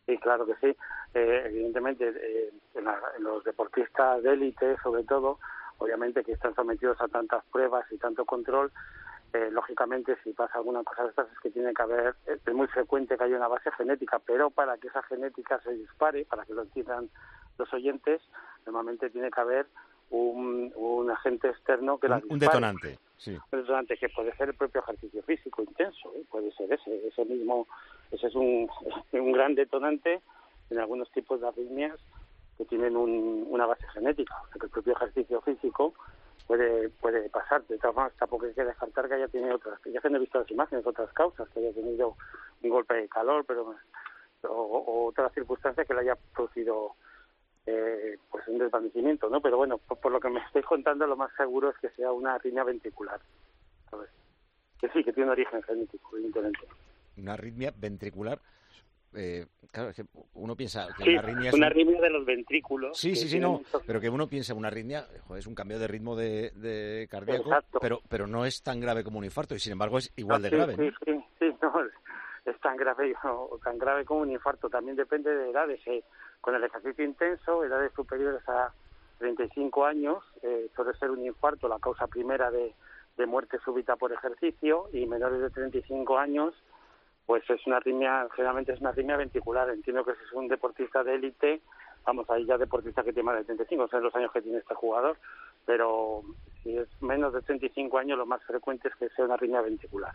Sí, claro que sí. Evidentemente, en los deportistas de élite, sobre todo, obviamente que están sometidos a tantas pruebas y tanto control, lógicamente si pasa alguna cosa de estas es que tiene que haber, es muy frecuente que haya una base genética, pero para que esa genética se dispare, para que lo entiendan los oyentes, normalmente tiene que haber un agente externo que la dispare. Un detonante, sí. Un detonante que puede ser el propio ejercicio físico intenso, puede ser ese mismo, ese es un gran detonante en algunos tipos de arritmias que tienen una base genética, o sea que el propio ejercicio físico puede pasar. De todas formas, tampoco hay que descartar que haya tenido otras, ya que no he visto las imágenes, otras causas, que haya tenido un golpe de calor, o otras circunstancias que le haya producido pues un desvanecimiento, ¿no? Pero bueno, por lo que me estáis contando, lo más seguro es que sea una arritmia ventricular, ¿sabes? Que sí, que tiene origen genético, evidentemente. Una arritmia ventricular. Claro, es que uno piensa que sí, una arritmia es una arritmia de los ventrículos. Sí, no, pero que uno piensa una arritmia, es un cambio de ritmo de cardíaco, pero no es tan grave como un infarto y sin embargo es igual de grave. Sí, no, es tan grave como un infarto. También depende de edades. Con el ejercicio intenso, edades superiores a 35 años, suele ser un infarto la causa primera de muerte súbita por ejercicio, y menores de 35 años pues es una arritmia, generalmente es una arritmia ventricular. Entiendo que si es un deportista de élite, vamos, ahí ya deportista que tiene más de 35, o sea, los años que tiene este jugador, pero si es menos de 35 años, lo más frecuente es que sea una arritmia ventricular.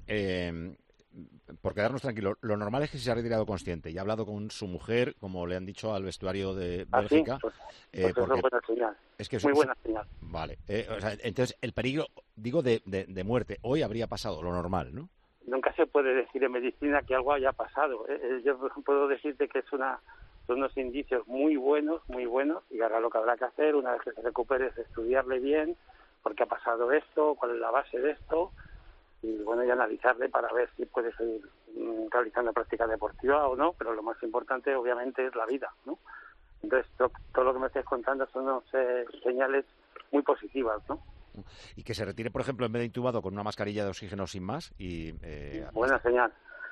Por quedarnos tranquilos, lo normal es que se ha retirado consciente y ha hablado con su mujer, como le han dicho al vestuario de Bélgica. Pues eso es buena señal. Es que muy buena señal. Vale. O sea, entonces, el peligro, digo, de muerte, hoy habría pasado lo normal, ¿no? Nunca se puede decir en medicina que algo haya pasado. Yo puedo decirte que son unos indicios muy buenos, y ahora lo que habrá que hacer, una vez que se recupere, es estudiarle bien por qué ha pasado esto, cuál es la base de esto, y bueno, y analizarle para ver si puede seguir realizando práctica deportiva o no, pero lo más importante obviamente es la vida, ¿no? Entonces, todo lo que me estáis contando son unas señales muy positivas, ¿no? Y que se retire, por ejemplo, en vez de intubado con una mascarilla de oxígeno sin más. Buena señal.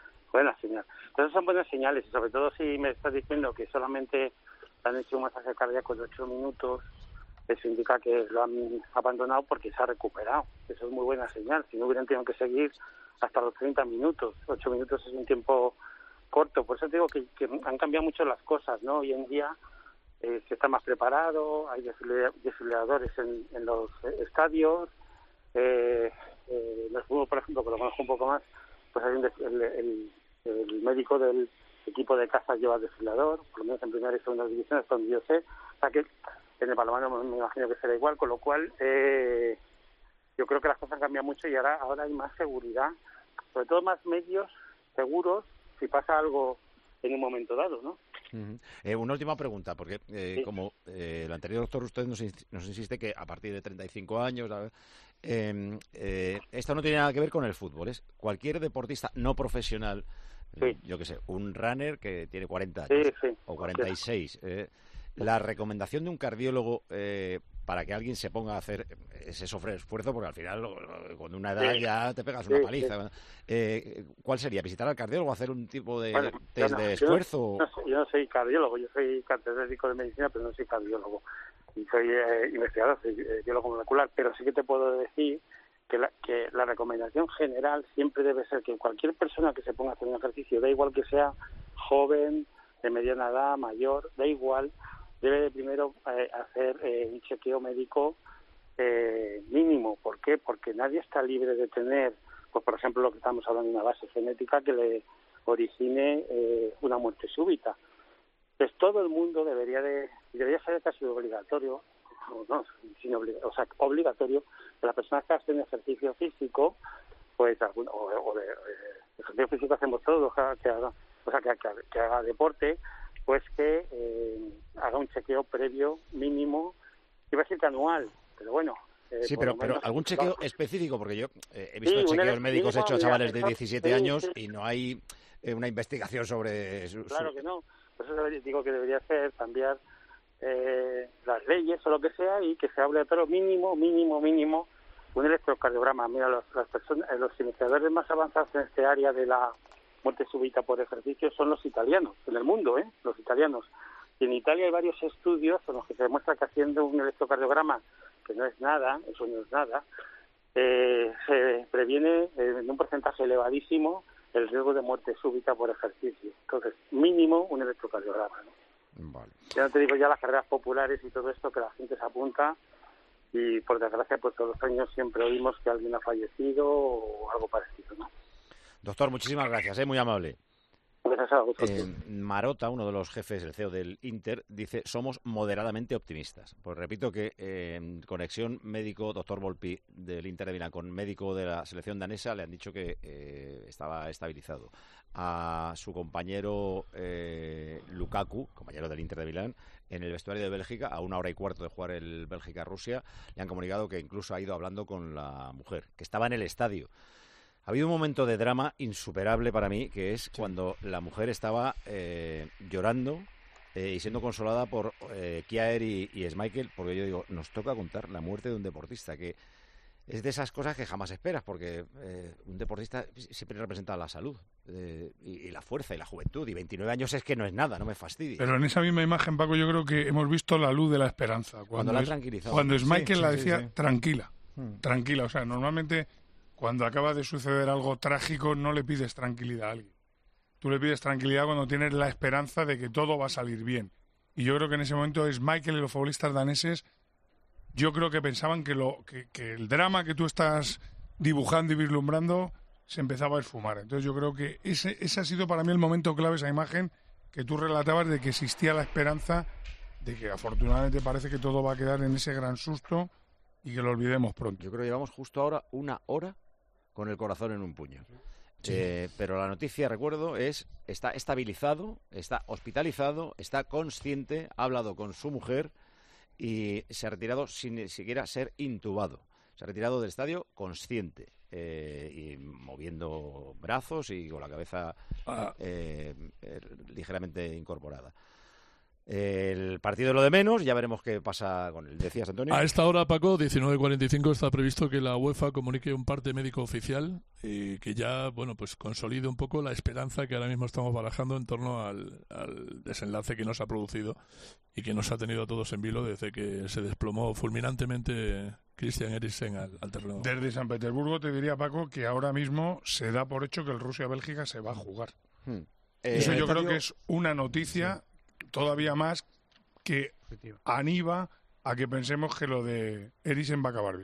Esas son buenas señales, y sobre todo si me estás diciendo que solamente han hecho un masaje cardíaco de 8 minutos, eso indica que lo han abandonado porque se ha recuperado. Eso es muy buena señal. Si no hubieran tenido que seguir hasta los 30 minutos, 8 minutos es un tiempo corto. Por eso te digo que han cambiado mucho las cosas, ¿no? Hoy en día se está más preparado, hay desfibriladores en los estadios, en el fútbol, por ejemplo, que lo conozco un poco más, pues hay el médico del equipo de casa lleva desfibrilador, por lo menos en primera y segunda división, hasta donde yo sé. O sea que en el balonmano me imagino que será igual, con lo cual yo creo que las cosas han cambiado mucho y ahora hay más seguridad, sobre todo más medios seguros si pasa algo en un momento dado, ¿no? Una última pregunta, porque como el anterior doctor, usted nos insiste que a partir de 35 años, esto no tiene nada que ver con el fútbol, es cualquier deportista no profesional, yo que sé, un runner que tiene 40 años o 46, la recomendación de un cardiólogo para que alguien se ponga a hacer ese esfuerzo, porque al final con una edad ya te pegas una paliza. ¿Cuál sería? ¿Visitar al cardiólogo, hacer un tipo de test de esfuerzo? Yo no soy cardiólogo, yo soy catedrático de medicina, pero no soy cardiólogo. Y soy investigador, soy biólogo molecular, pero sí que te puedo decir que la recomendación general siempre debe ser que cualquier persona que se ponga a hacer un ejercicio, da igual que sea joven, de mediana edad, mayor, da igual, debe de primero hacer un chequeo médico mínimo. ¿Por qué? Porque nadie está libre de tener, pues por ejemplo, lo que estamos hablando, una base genética que le origine una muerte súbita. Pues todo el mundo debería ser casi obligatorio, obligatorio, que las personas que hacen ejercicio físico, pues ejercicio físico hacemos todos, que haga deporte, pues que haga un chequeo previo mínimo, iba a decir que anual, pero bueno. Sí, pero algún chequeo específico, porque yo he visto chequeos médicos hechos a chavales de 17 años y no hay una investigación sobre eso. Claro que no, por eso digo que debería ser cambiar las leyes o lo que sea, y que sea obligatorio mínimo un electrocardiograma. Mira, los investigadores más avanzados en este área de la muerte súbita por ejercicio son los italianos, en el mundo, los italianos. Y en Italia hay varios estudios en los que se demuestra que haciendo un electrocardiograma, que no es nada, eso no es nada, se previene en un porcentaje elevadísimo el riesgo de muerte súbita por ejercicio. Entonces, mínimo un electrocardiograma, ¿no? Vale. Ya no te digo ya las carreras populares y todo esto que la gente se apunta y por desgracia pues todos los años siempre oímos que alguien ha fallecido o algo parecido, ¿no? Doctor, muchísimas gracias, muy amable. Gracias a vosotros. Marotta, uno de los jefes, el CEO del Inter, dice, somos moderadamente optimistas. Pues repito que en conexión médico, doctor Volpi del Inter de Milán, con médico de la selección danesa, le han dicho que estaba estabilizado. A su compañero Lukaku, compañero del Inter de Milán, en el vestuario de Bélgica, a 1h15 de jugar el Bélgica-Rusia, le han comunicado que incluso ha ido hablando con la mujer, que estaba en el estadio. Ha habido un momento de drama insuperable para mí, que es cuando la mujer estaba llorando y siendo consolada por Kjaer y Schmeichel, porque yo digo, nos toca contar la muerte de un deportista, que es de esas cosas que jamás esperas, porque un deportista siempre representa la salud y la fuerza y la juventud, y 29 años es que no es nada, no me fastidies. Pero en esa misma imagen, Paco, yo creo que hemos visto la luz de la esperanza. Cuando la ha tranquilizado. Cuando Schmeichel la decía, tranquila, tranquila, o sea, normalmente... Cuando acaba de suceder algo trágico, no le pides tranquilidad a alguien. Tú le pides tranquilidad cuando tienes la esperanza de que todo va a salir bien. Y yo creo que en ese momento Schmeichel y los futbolistas daneses, yo creo que pensaban que el drama que tú estás dibujando y vislumbrando se empezaba a esfumar. Entonces yo creo que ese ha sido para mí el momento clave, esa imagen que tú relatabas de que existía la esperanza de que afortunadamente parece que todo va a quedar en ese gran susto y que lo olvidemos pronto. Yo creo que llevamos justo ahora 1 hora con el corazón en un puño. Sí. Pero la noticia, recuerdo, está estabilizado, está hospitalizado, está consciente, ha hablado con su mujer y se ha retirado sin ni siquiera ser intubado. Se ha retirado del estadio consciente y moviendo brazos y con la cabeza ligeramente incorporada. El partido es lo de menos, ya veremos qué pasa con él. ¿Decías, Antonio? A esta hora, Paco, 19:45, está previsto que la UEFA comunique un parte médico oficial y que ya, bueno, pues consolide un poco la esperanza que ahora mismo estamos barajando en torno al desenlace que nos ha producido y que nos ha tenido a todos en vilo desde que se desplomó fulminantemente Christian Eriksen al terreno. Desde San Petersburgo te diría, Paco, que ahora mismo se da por hecho que el Rusia-Bélgica se va a jugar. Eso yo creo que es una noticia... Sí. Todavía más que anima a que pensemos que lo de Eriksen va a acabar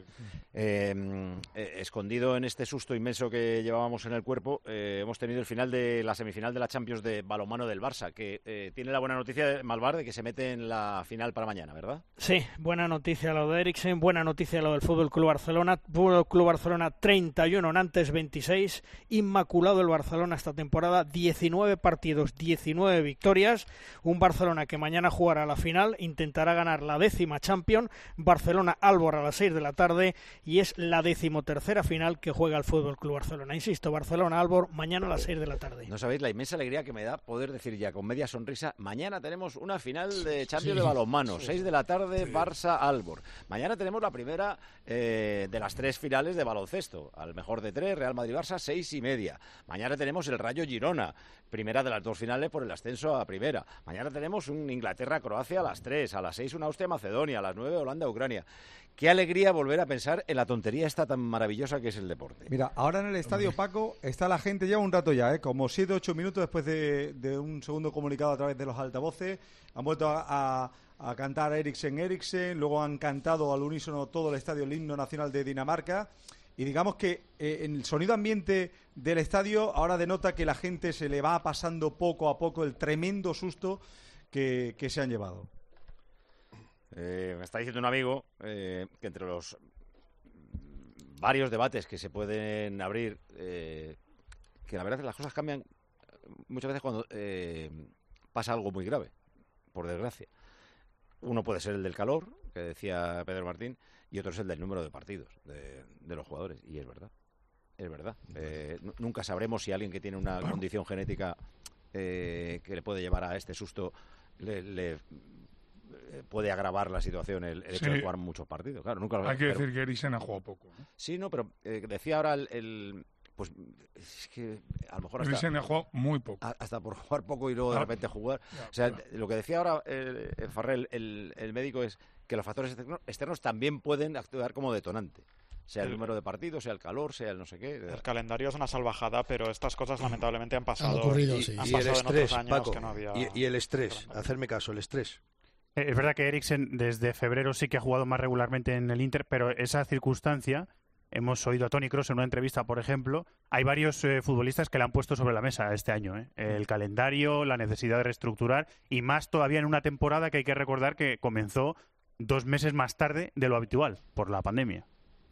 bien. Escondido en este susto inmenso que llevábamos en el cuerpo, hemos tenido el final de la semifinal de la Champions de balonmano del Barça, que tiene la buena noticia de Malvar de que se mete en la final para mañana, ¿verdad? Sí, buena noticia lo de Eriksen, buena noticia lo del Fútbol Club Barcelona. Fútbol Club Barcelona 31, Nantes 26, inmaculado el Barcelona esta temporada, 19 partidos, 19 victorias, un Barcelona que mañana jugará la final, intentará ganar la 10ª Champions, Barcelona-Albor a las 6 de la tarde y es la 13ª final que juega el Fútbol Club Barcelona. Insisto, Barcelona-Albor mañana a las 6 de la tarde. No sabéis la inmensa alegría que me da poder decir ya con media sonrisa, mañana tenemos una final de Champions de balonmano, 6 de la tarde, Barça-Albor. Mañana tenemos la primera de las 3 finales de baloncesto, al mejor de 3, Real Madrid-Barça, 6:30. Mañana tenemos el Rayo-Girona, primera de las 2 finales por el ascenso a primera. Mañana tenemos un Inglaterra-Croacia a las 3, a las 6 una Austria-Macedonia, a las 9 Holanda-Ucrania. Qué alegría volver a pensar en la tontería esta tan maravillosa que es el deporte. Mira, ahora en el estadio, Paco, está la gente ya un rato ya, como 7-8 minutos después de un segundo comunicado a través de los altavoces. Han vuelto a cantar Eriksen, luego han cantado al unísono todo el estadio el himno nacional de Dinamarca. Y digamos que en el sonido ambiente del estadio ahora denota que la gente se le va pasando poco a poco el tremendo susto que se han llevado. Me está diciendo un amigo que entre los varios debates que se pueden abrir, que la verdad es que las cosas cambian muchas veces cuando pasa algo muy grave, por desgracia. Uno puede ser el del calor, que decía Pedro Martín, y otro es el del número de partidos de los jugadores, y es verdad. Es verdad. Nunca sabremos si alguien que tiene una condición genética que le puede llevar a este susto le puede agravar la situación el hecho de jugar muchos partidos. Claro, nunca hay que decir que Eriksen ha jugado poco, ¿no? Sí, no, pero decía ahora pues es que a lo mejor Eriksen ha jugado muy poco. Hasta por jugar poco y luego de repente jugar. O sea, lo que decía ahora Farrell, el médico, es que los factores externos también pueden actuar como detonante. Sea el número de partidos, sea el calor, sea el no sé qué. El calendario es una salvajada, pero estas cosas lamentablemente han pasado. Han ocurrido, y el estrés, Paco, que no había... y el estrés, hacerme caso, el estrés. Es verdad que Eriksen desde febrero sí que ha jugado más regularmente en el Inter, pero esa circunstancia, hemos oído a Toni Kroos en una entrevista, por ejemplo, hay varios futbolistas que la han puesto sobre la mesa este año. El calendario, la necesidad de reestructurar, y más todavía en una temporada que hay que recordar que comenzó 2 meses más tarde de lo habitual, por la pandemia.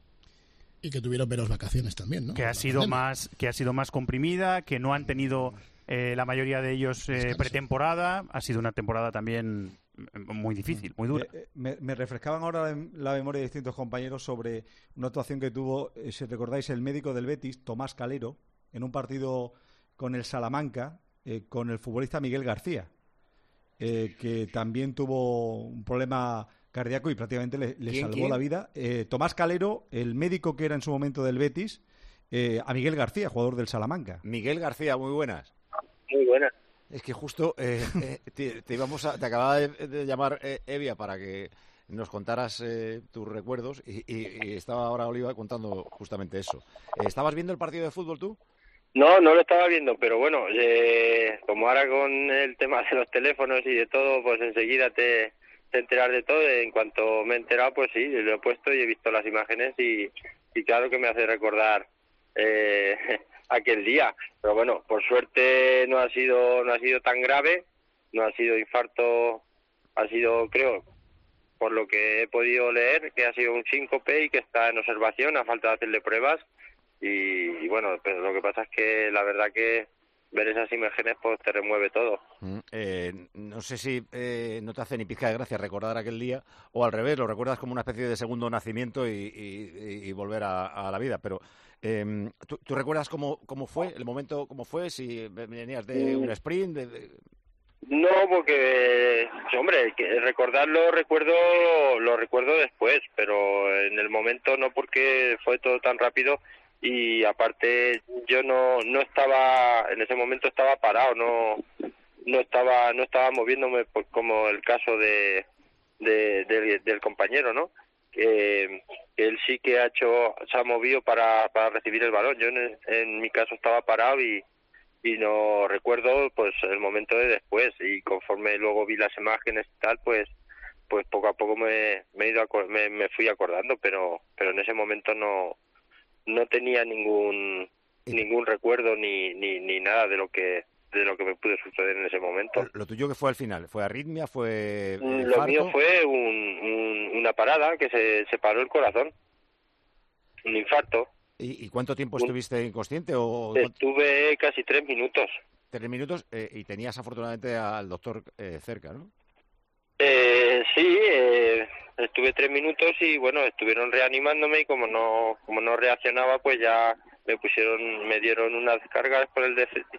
Y que tuvieron menos vacaciones también, ¿no? Que ha sido más comprimida, que no han tenido la mayoría de ellos pretemporada. Ha sido una temporada también muy difícil, muy dura. Me refrescaban ahora la memoria de distintos compañeros sobre una actuación que tuvo, si recordáis, el médico del Betis, Tomás Calero, en un partido con el Salamanca, con el futbolista Miguel García, que también tuvo un problema cardíaco y prácticamente le salvó la vida. Tomás Calero, el médico que era en su momento del Betis, a Miguel García, jugador del Salamanca. Miguel García, muy buenas. Muy buenas. Es que justo te acababa de llamar Evia para que nos contaras tus recuerdos y estaba ahora Oliva contando justamente eso. ¿Estabas viendo el partido de fútbol tú? No lo estaba viendo, pero bueno, como ahora con el tema de los teléfonos y de todo, pues enseguida te enteras de todo. En cuanto me he enterado, pues sí, lo he puesto y he visto las imágenes y claro que me hace recordar aquel día. Pero bueno, por suerte no ha sido tan grave, no ha sido infarto, ha sido, creo, por lo que he podido leer, que ha sido un síncope y que está en observación, a falta de hacerle pruebas. Y bueno, pero lo que pasa es que la verdad que ver esas imágenes pues te remueve todo. No sé si no te hace ni pizca de gracia recordar aquel día, o al revés, lo recuerdas como una especie de segundo nacimiento y volver a la vida, pero ¿tú recuerdas cómo fue el momento, cómo fue, si venías de un sprint? No, porque, hombre, recordarlo lo recuerdo después, pero en el momento no, porque fue todo tan rápido. Y aparte yo no estaba, en ese momento estaba parado, no estaba moviéndome, pues, como el caso del compañero, ¿no? Que él sí que se ha movido para recibir el balón. Yo en mi caso estaba parado y no recuerdo pues el momento de después, y conforme luego vi las imágenes y tal, pues poco a poco me fui acordando, pero en ese momento no tenía ningún recuerdo ni nada de lo que me pudo suceder en ese momento. ¿Lo tuyo qué fue al final? ¿Fue arritmia? ¿Fue Lo infarto? mío fue una parada, que se paró el corazón, un infarto. ¿Y cuánto tiempo estuviste inconsciente? Estuve casi 3 minutos. 3 minutos, y tenías afortunadamente al doctor cerca, ¿no? Sí, estuve 3 minutos y bueno, estuvieron reanimándome, y como no reaccionaba, pues ya me dieron unas descargas con el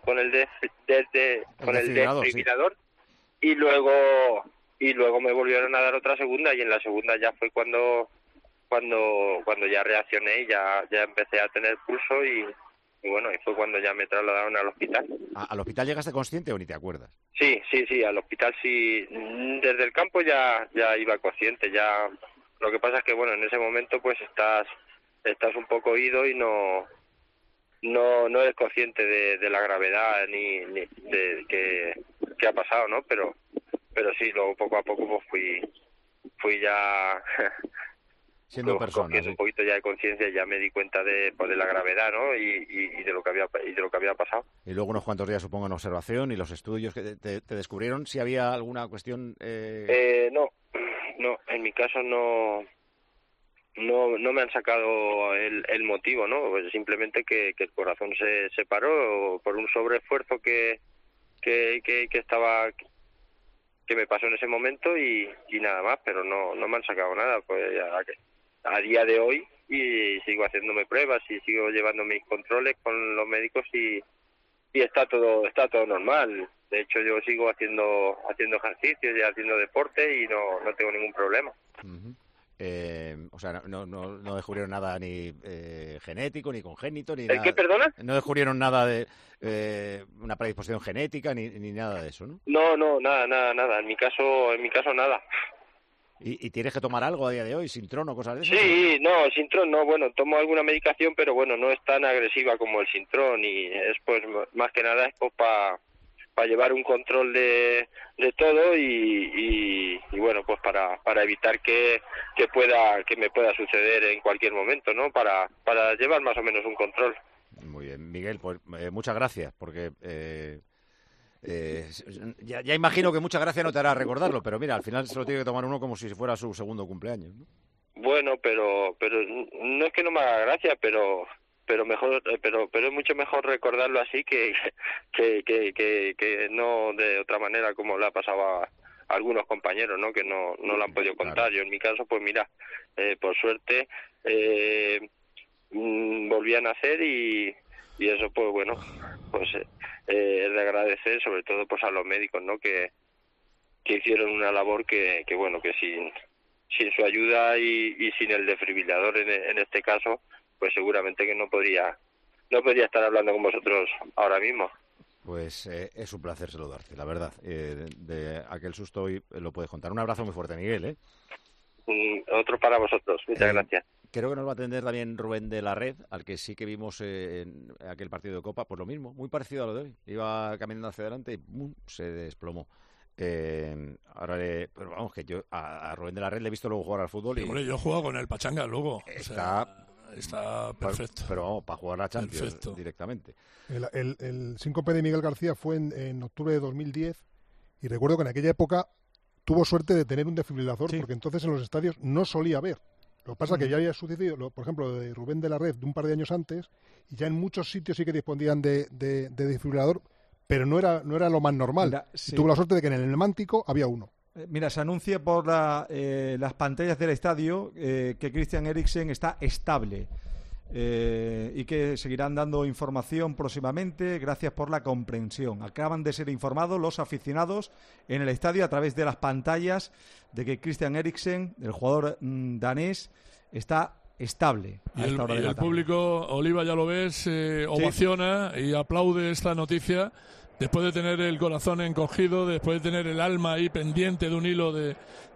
desfibrilador, y luego me volvieron a dar otra segunda, y en la segunda ya fue cuando ya reaccioné y ya empecé a tener pulso, y bueno, y fue cuando ya me trasladaron al hospital. ¿Al hospital llegaste consciente o ni te acuerdas? Sí, al hospital sí. Desde el campo ya iba consciente. Ya, lo que pasa es que bueno, en ese momento pues estás un poco oído y no eres consciente de la gravedad ni de que ha pasado, ¿no? Pero sí, luego poco a poco pues fui ya siendo persona, un poquito ya de conciencia, ya me di cuenta de la gravedad, ¿no? Y de lo que había pasado. Y luego unos cuantos días, supongo, en observación, y los estudios que te descubrieron, si había alguna cuestión. No, en mi caso no me han sacado el motivo, ¿no? Pues simplemente que el corazón se paró por un sobreesfuerzo que me pasó en ese momento, y nada más, pero no me han sacado nada. Pues ya a día de hoy, y sigo haciéndome pruebas y sigo llevando mis controles con los médicos, y está todo normal. De hecho, yo sigo haciendo ejercicios y haciendo deporte y no tengo ningún problema. O sea, no descubrieron nada ni genético, ni congénito, ni ¿El nada. qué, perdona? No descubrieron nada de una predisposición genética, ni nada de eso, ¿no? No, nada. En mi caso nada. ¿Y tienes que tomar algo a día de hoy, Sintron o cosas de eso? Sí, no, Sintron no, bueno, tomo alguna medicación, pero bueno, no es tan agresiva como el Sintron y es pues más que nada es pues para llevar un control de todo y bueno, pues para evitar que me pueda suceder en cualquier momento, ¿no? Para llevar más o menos un control. Muy bien, Miguel, pues muchas gracias, porque ya imagino que mucha gracia no te hará recordarlo, pero mira, al final se lo tiene que tomar uno como si fuera su segundo cumpleaños, ¿no? Bueno, pero no es que no me haga gracia, pero mejor, pero es mucho mejor recordarlo así que no de otra manera como le ha pasado a algunos compañeros, ¿no? Que no lo han podido contar. Claro. Yo en mi caso, pues mira, por suerte volví a nacer y eso, pues bueno, pues es de agradecer, sobre todo pues a los médicos, ¿no? Que hicieron una labor que bueno, que sin su ayuda y sin el desfibrilador en este caso, pues seguramente que no podría estar hablando con vosotros ahora mismo. Pues es un placer saludarte, la verdad. De aquel susto hoy lo puedes contar. Un abrazo muy fuerte, Miguel, ¿eh? Otro para vosotros. Muchas gracias. Creo que nos va a atender también Rubén de la Red, al que sí que vimos en aquel partido de Copa, pues lo mismo, muy parecido a lo de hoy. Iba caminando hacia adelante y ¡bum!, se desplomó. Ahora pero vamos, que yo a Rubén de la Red le he visto luego jugar al fútbol. Sí, hombre, yo he jugado con el Pachanga luego. Está perfecto. Pero vamos, para jugar a Champions directamente. El síncope de Miguel García fue en octubre de 2010 y recuerdo que en aquella época tuvo suerte de tener un desfibrilador, porque entonces en los estadios no solía haber. Lo que pasa es que ya había sucedido, por ejemplo, de Rubén de la Red de un par de años antes, y ya en muchos sitios sí que disponían de desfibrilador, pero no era lo más normal. Mira, sí. Tuvo la suerte de que en el Nemántico había uno. Mira, se anuncia por las pantallas del estadio que Christian Eriksen está estable y que seguirán dando información próximamente. Gracias por la comprensión. Acaban de ser informados los aficionados en el estadio a través de las pantallas de que Christian Eriksen, el jugador danés, está estable. Y el público, Oliva, ya lo ves, ovaciona y aplaude esta noticia. Después de tener el corazón encogido, después de tener el alma ahí pendiente de un hilo de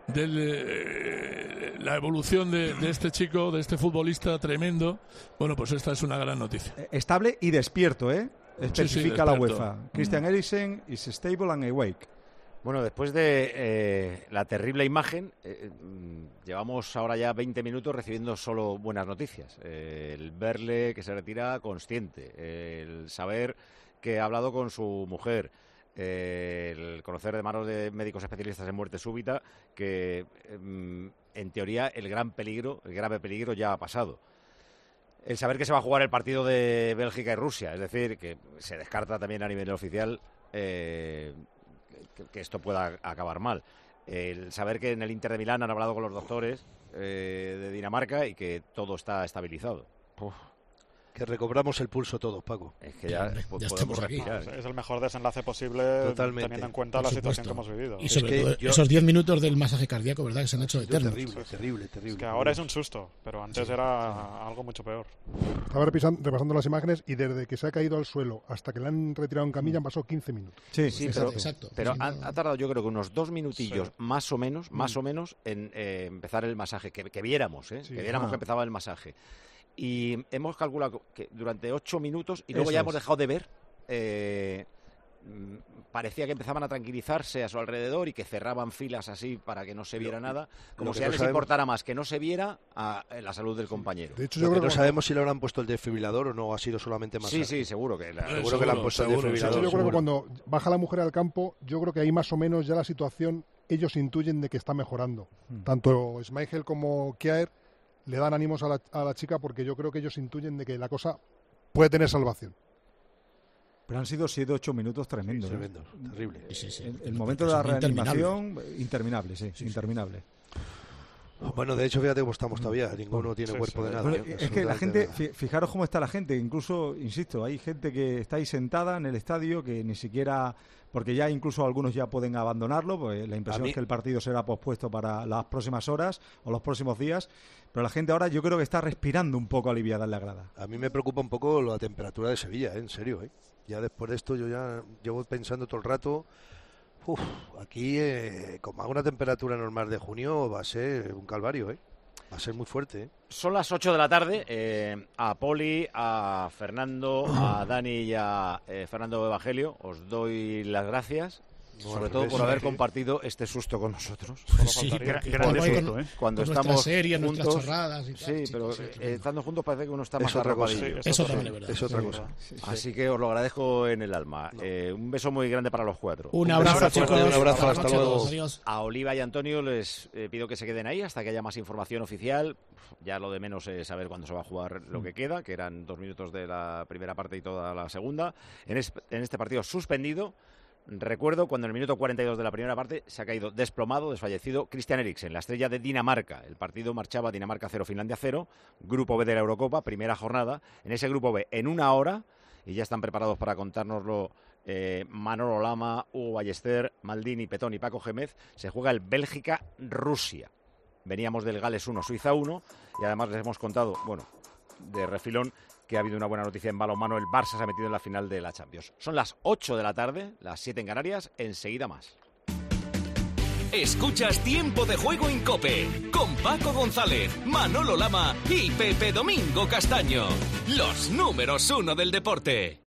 la evolución de este chico, de este futbolista tremendo, bueno, pues esta es una gran noticia. Estable y despierto, especifica sí, la UEFA. Christian Eriksen is stable and awake. Bueno, después de la terrible imagen, llevamos ahora ya 20 minutos recibiendo solo buenas noticias. El verle que se retira consciente, el saber que ha hablado con su mujer, el conocer de manos de médicos especialistas en muerte súbita que en teoría el grave peligro ya ha pasado. El saber que se va a jugar el partido de Bélgica y Rusia, es decir, que se descarta también a nivel oficial que esto pueda acabar mal. El saber que en el Inter de Milán han hablado con los doctores de Dinamarca y que todo está estabilizado. Uf. Que recobramos el pulso todos, Paco. Es que ya estamos aquí. Es el mejor desenlace posible. Totalmente. Teniendo en cuenta la situación que hemos vivido. Y sobre todo esos 10 minutos del masaje cardíaco, ¿verdad? Que se han hecho eternos. Terrible. Es que ahora es un susto, pero antes era algo mucho peor. Estaba repasando las imágenes y desde que se ha caído al suelo hasta que le han retirado en camilla han pasado 15 minutos. Sí, exacto. Pero ha tardado yo creo que unos 2 minutillos más o menos en empezar el masaje, que viéramos, que viéramos que empezaba el masaje. Y hemos calculado que durante 8 minutos, y luego ya hemos dejado de ver, parecía que empezaban a tranquilizarse a su alrededor y que cerraban filas así para que no se viera nada, como si a les importara más que no se viera a la salud del compañero. De hecho, yo creo que no sabemos si le habrán puesto el desfibrilador o no, ha sido solamente masaje. Sí, seguro que le han puesto el desfibrilador. Yo creo que cuando baja la mujer al campo, yo creo que ahí más o menos ya la situación, ellos intuyen de que está mejorando. Tanto Schmeichel como Kjaer le dan ánimos a la chica porque yo creo que ellos intuyen de que la cosa puede tener salvación. Pero han sido 7-8 minutos tremendos. Tremendos, terrible. El momento de la reanimación, interminable. Bueno, de hecho, fíjate cómo estamos todavía. Ninguno tiene cuerpo de nada. Bueno, es que la gente, fijaros cómo está la gente. Incluso, insisto, hay gente que está ahí sentada en el estadio que ni siquiera... Porque ya incluso algunos ya pueden abandonarlo, pues la impresión es que el partido será pospuesto para las próximas horas o los próximos días. Pero la gente ahora yo creo que está respirando un poco aliviada en la grada. A mí me preocupa un poco la temperatura de Sevilla, en serio. Ya después de esto yo ya llevo pensando todo el rato... aquí, como haga una temperatura normal de junio, va a ser un calvario, Va a ser muy fuerte, Son las 8 de la tarde. A Poli, a Fernando, a Dani y a Fernando Evangelio, os doy las gracias. Sobre todo por haber compartido este susto con nosotros. Sí, cuando con estamos series, juntos, nuestras chorradas y tal, sí, pero estando juntos parece que uno está más otra cosa. arropadillo. Eso también es verdad. Es otra cosa. Así que os lo agradezco en el alma. Un beso muy grande para los cuatro. Un abrazo, chicos. Un abrazo, hasta luego. Adiós. A Oliva y Antonio les pido que se queden ahí hasta que haya más información oficial. Ya lo de menos es saber cuándo se va a jugar lo que queda, que eran 2 minutos de la primera parte y toda la segunda. En este partido suspendido, recuerdo cuando en el minuto 42 de la primera parte se ha caído desplomado, desfallecido Christian Eriksen, la estrella de Dinamarca. El partido marchaba Dinamarca 0, Finlandia 0, grupo B de la Eurocopa, primera jornada. En ese grupo B, en 1 hora, y ya están preparados para contárnoslo Manolo Lama, Hugo Ballester, Maldini, Petón y Paco Gémez, se juega el Bélgica-Rusia. Veníamos del Gales 1, Suiza 1, y además les hemos contado, bueno, de refilón, que ha habido una buena noticia en balonmano. El Barça se ha metido en la final de la Champions. Son las 8 de la tarde, las 7 en Canarias, enseguida más. Escuchas Tiempo de Juego en COPE, con Paco González, Manolo Lama y Pepe Domingo Castaño. Los números 1 del deporte.